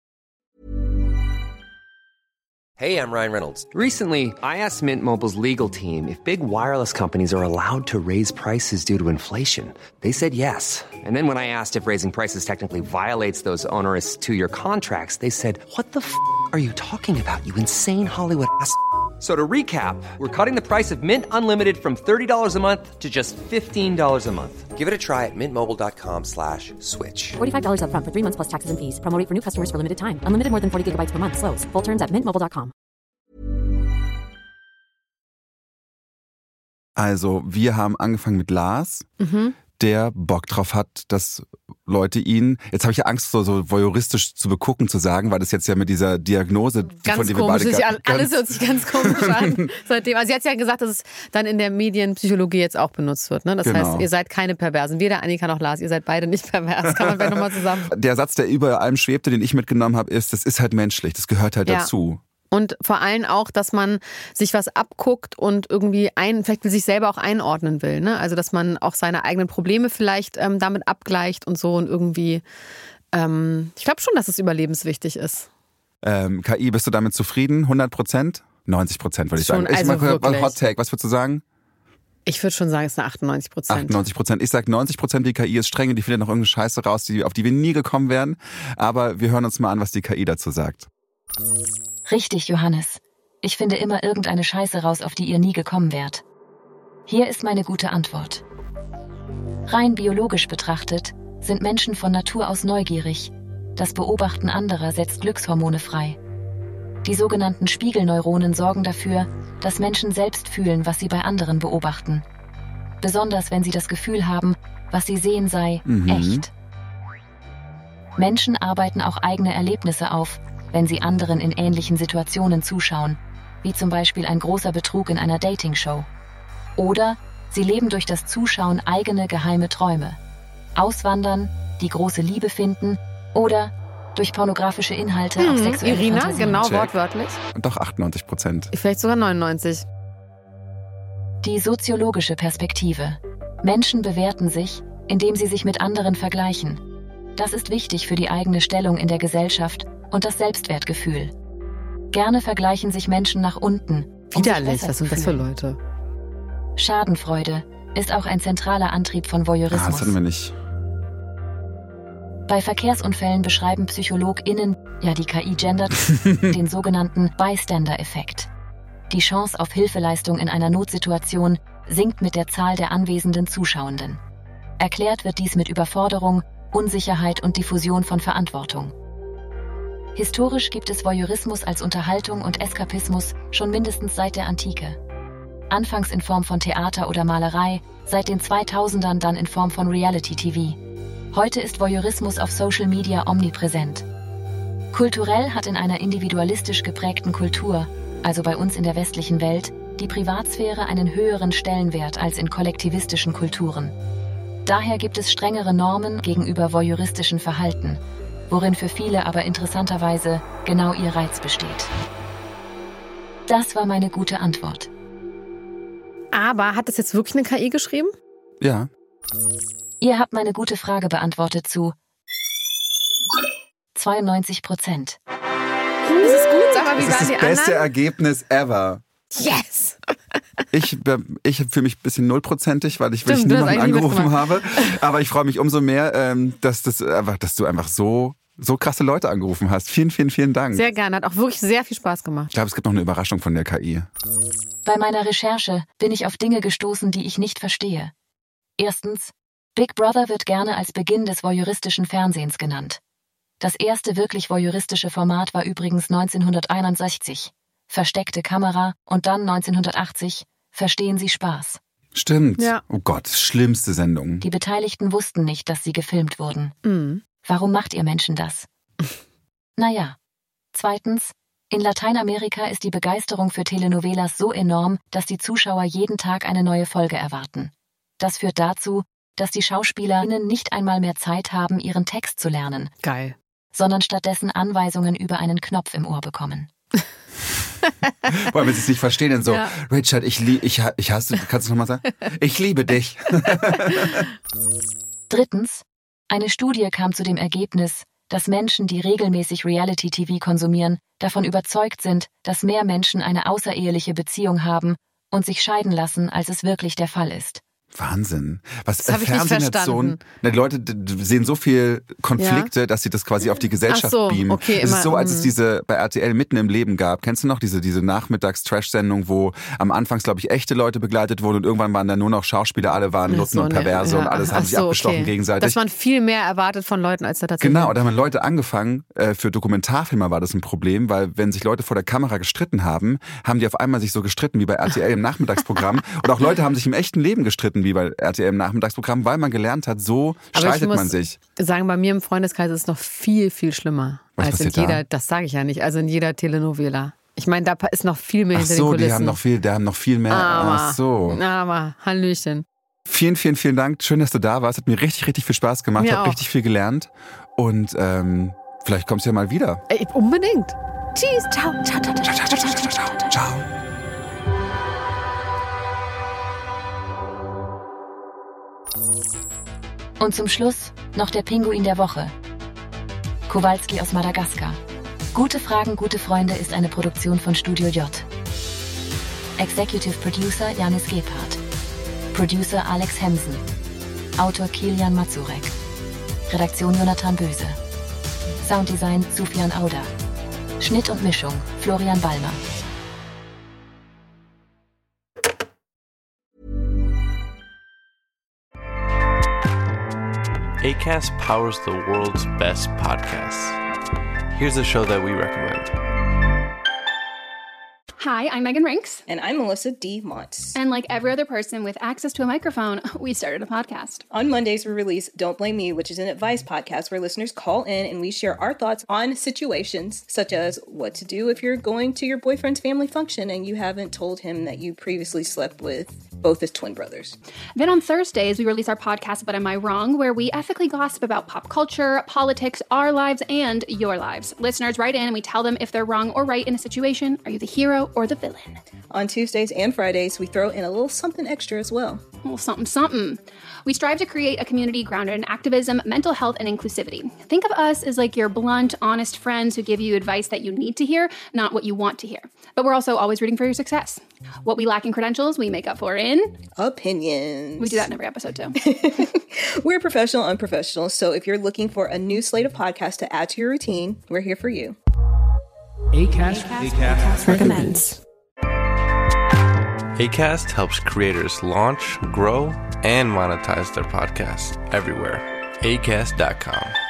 Speaker 9: Hey, I'm Ryan Reynolds. Recently, I asked Mint Mobile's legal team if big wireless companies are allowed to raise prices due to inflation. They said yes. And then when I asked if raising prices technically violates those onerous 2-year contracts, they said, what the f*** are you talking about, you insane Hollywood ass f- So to recap, we're cutting the price of Mint Unlimited from $30 a month to just $15 a month. Give it a try at mintmobile.com/switch.
Speaker 10: $45 up front for 3 months plus taxes and fees. Promo rate for new customers for limited time. Unlimited more than 40 gigabytes per month. Slows full terms at mintmobile.com.
Speaker 1: Also, wir haben angefangen mit Lars, der Bock drauf hat, dass Leute ihn, jetzt habe ich ja Angst, so voyeuristisch zu begucken zu sagen, weil das jetzt ja mit dieser Diagnose,
Speaker 2: ganz
Speaker 1: von der wir
Speaker 2: komisch,
Speaker 1: beide...
Speaker 2: Alles hört sich ganz komisch an seitdem. Also sie hat ja gesagt, dass es dann in der Medienpsychologie jetzt auch benutzt wird. Ne? Das heißt, ihr seid keine Perversen. Weder Annika noch Lars, ihr seid beide nicht pervers. Kann man vielleicht nochmal zusammen...
Speaker 1: Der Satz, der über allem schwebte, den ich mitgenommen habe, ist, das ist halt menschlich, das gehört halt dazu.
Speaker 2: Und vor allem auch, dass man sich was abguckt und irgendwie vielleicht sich selber auch einordnen will. Ne? Also, dass man auch seine eigenen Probleme vielleicht damit abgleicht und so und irgendwie, ich glaube schon, dass es überlebenswichtig ist.
Speaker 1: KI, bist du damit zufrieden? 100%? 90% würde ich sagen.
Speaker 2: Also wirklich.
Speaker 1: Hot Take, was würdest du sagen?
Speaker 2: Ich würde schon sagen, es ist eine 98%.
Speaker 1: 98%. Ich sage 90%, die KI ist streng und die findet noch irgendeine Scheiße raus, auf die wir nie gekommen wären. Aber wir hören uns mal an, was die KI dazu sagt.
Speaker 5: Richtig, Johannes. Ich finde immer irgendeine Scheiße raus, auf die ihr nie gekommen wärt. Hier ist meine gute Antwort. Rein biologisch betrachtet sind Menschen von Natur aus neugierig. Das Beobachten anderer setzt Glückshormone frei. Die sogenannten Spiegelneuronen sorgen dafür, dass Menschen selbst fühlen, was sie bei anderen beobachten. Besonders wenn sie das Gefühl haben, was sie sehen sei echt. Menschen arbeiten auch eigene Erlebnisse auf, wenn sie anderen in ähnlichen Situationen zuschauen, wie zum Beispiel ein großer Betrug in einer Dating-Show. Oder sie leben durch das Zuschauen eigene geheime Träume. Auswandern, die große Liebe finden oder durch pornografische Inhalte auf sexuelle
Speaker 2: Irina,
Speaker 5: Fantasien.
Speaker 2: genau, wortwörtlich.
Speaker 1: Doch 98%.
Speaker 2: Vielleicht sogar 99%.
Speaker 5: Die soziologische Perspektive. Menschen bewerten sich, indem sie sich mit anderen vergleichen. Das ist wichtig für die eigene Stellung in der Gesellschaft und das Selbstwertgefühl. Gerne vergleichen sich Menschen nach unten.
Speaker 2: Widerlich, was sind das für Leute?
Speaker 5: Schadenfreude ist auch ein zentraler Antrieb von Voyeurismus.
Speaker 1: Das hatten wir nicht.
Speaker 5: Bei Verkehrsunfällen beschreiben PsychologInnen, die KI gendert, den sogenannten Bystander-Effekt. Die Chance auf Hilfeleistung in einer Notsituation sinkt mit der Zahl der anwesenden Zuschauenden. Erklärt wird dies mit Überforderung, Unsicherheit und Diffusion von Verantwortung. Historisch gibt es Voyeurismus als Unterhaltung und Eskapismus schon mindestens seit der Antike. Anfangs in Form von Theater oder Malerei, seit den 2000ern dann in Form von Reality-TV. Heute ist Voyeurismus auf Social Media omnipräsent. Kulturell hat in einer individualistisch geprägten Kultur, also bei uns in der westlichen Welt, die Privatsphäre einen höheren Stellenwert als in kollektivistischen Kulturen. Daher gibt es strengere Normen gegenüber voyeuristischen Verhalten, worin für viele aber interessanterweise genau ihr Reiz besteht. Das war meine gute Antwort.
Speaker 2: Aber hat das jetzt wirklich eine KI geschrieben?
Speaker 1: Ja.
Speaker 5: Ihr habt meine gute Frage beantwortet zu 92%.
Speaker 2: Das ist gut, sag mal, wie waren die anderen?
Speaker 1: Das ist das beste Ergebnis ever.
Speaker 2: Yes!
Speaker 1: Ich fühle mich ein bisschen 0%ig, weil ich wirklich niemanden angerufen habe. Aber ich freue mich umso mehr, dass du einfach so krasse Leute angerufen hast. Vielen, vielen, vielen Dank.
Speaker 2: Sehr gerne. Hat auch wirklich sehr viel Spaß gemacht.
Speaker 1: Ich glaube, es gibt noch eine Überraschung von der KI.
Speaker 5: Bei meiner Recherche bin ich auf Dinge gestoßen, die ich nicht verstehe. Erstens, Big Brother wird gerne als Beginn des voyeuristischen Fernsehens genannt. Das erste wirklich voyeuristische Format war übrigens 1961. Versteckte Kamera und dann 1980. Verstehen Sie Spaß?
Speaker 1: Stimmt.
Speaker 2: Ja.
Speaker 1: Oh Gott, schlimmste Sendung.
Speaker 5: Die Beteiligten wussten nicht, dass sie gefilmt wurden. Warum macht ihr Menschen das? Naja. Zweitens, in Lateinamerika ist die Begeisterung für Telenovelas so enorm, dass die Zuschauer jeden Tag eine neue Folge erwarten. Das führt dazu, dass die SchauspielerInnen nicht einmal mehr Zeit haben, ihren Text zu lernen.
Speaker 2: Geil.
Speaker 5: Sondern stattdessen Anweisungen über einen Knopf im Ohr bekommen.
Speaker 1: Boah, wenn sie es nicht verstehen, dann so, ja. Richard, ich hasse, kannst du nochmal sagen? Ich liebe dich.
Speaker 5: Drittens, eine Studie kam zu dem Ergebnis, dass Menschen, die regelmäßig Reality-TV konsumieren, davon überzeugt sind, dass mehr Menschen eine außereheliche Beziehung haben und sich scheiden lassen, als es wirklich der Fall ist.
Speaker 1: Wahnsinn. Was
Speaker 2: das habe ich nicht verstanden.
Speaker 1: Die Leute sehen so viel Konflikte, dass sie das quasi auf die Gesellschaft beamen. Okay, es ist so, als es diese bei RTL mitten im Leben gab. Kennst du noch diese Nachmittags-Trash-Sendung, wo am Anfangs, glaube ich, echte Leute begleitet wurden und irgendwann waren da nur noch Schauspieler, alle waren Nutten und Perverse und alles haben sich abgestochen gegenseitig.
Speaker 2: Dass man viel mehr erwartet von Leuten, als da tatsächlich.
Speaker 1: Genau, da haben Leute angefangen, für Dokumentarfilmer war das ein Problem, weil wenn sich Leute vor der Kamera gestritten haben, haben die auf einmal sich so gestritten wie bei RTL im Nachmittagsprogramm. Und auch Leute haben sich im echten Leben gestritten wie bei RTL im Nachmittagsprogramm, weil man gelernt hat, so streitet man sich.
Speaker 2: Ich muss sagen, bei mir im Freundeskreis ist es noch viel, viel schlimmer.
Speaker 1: Was
Speaker 2: als in jeder, das sage ich ja nicht, also in jeder Telenovela. Ich meine, da ist noch viel mehr hinter den Kulissen.
Speaker 1: Die haben noch viel mehr.
Speaker 2: Aber, Hallöchen.
Speaker 1: Vielen, vielen, vielen Dank. Schön, dass du da warst. Hat mir richtig, richtig viel Spaß gemacht. Ich habe richtig viel gelernt. Und vielleicht kommst du ja mal wieder.
Speaker 2: Unbedingt. Tschüss. Ciao. Ciao, ciao, ciao, ciao, ciao, ciao, ciao.
Speaker 1: Ciao.
Speaker 5: Und zum Schluss noch der Pinguin der Woche. Kowalski aus Madagaskar. Gute Fragen, gute Freunde ist eine Produktion von Studio J. Executive Producer Janis Gebhardt. Producer Alex Hemsen. Autor Kilian Mazurek. Redaktion Jonathan Böse. Sounddesign Sufjan Auda. Schnitt und Mischung Florian Ballmer.
Speaker 11: Acast powers the world's best podcasts. Here's a show that we recommend.
Speaker 12: Hi, I'm Megan Rinks.
Speaker 13: And I'm Melissa D. Montz.
Speaker 12: And like every other person with access to a microphone, we started a podcast.
Speaker 13: On Mondays, we release Don't Blame Me, which is an advice podcast where listeners call in and we share our thoughts on situations such as what to do if you're going to your boyfriend's family function and you haven't told him that you previously slept with both his twin brothers.
Speaker 12: Then on Thursdays, we release our podcast, But Am I Wrong?, where we ethically gossip about pop culture, politics, our lives, and your lives. Listeners write in and we tell them if they're wrong or right in a situation. Are you the hero or the villain?
Speaker 13: On Tuesdays and Fridays, we throw in a little something extra as well.
Speaker 12: A little something, something. We strive to create a community grounded in activism, mental health, and inclusivity. Think of us as like your blunt, honest friends who give you advice that you need to hear, not what you want to hear. But we're also always rooting for your success. What we lack in credentials, we make up for in
Speaker 13: opinions.
Speaker 12: We do that in every episode too.
Speaker 13: We're professional, unprofessional. So if you're looking for a new slate of podcasts to add to your routine, we're here for you.
Speaker 10: Acast recommends.
Speaker 11: Acast helps creators launch, grow, and monetize their podcasts everywhere. Acast.com.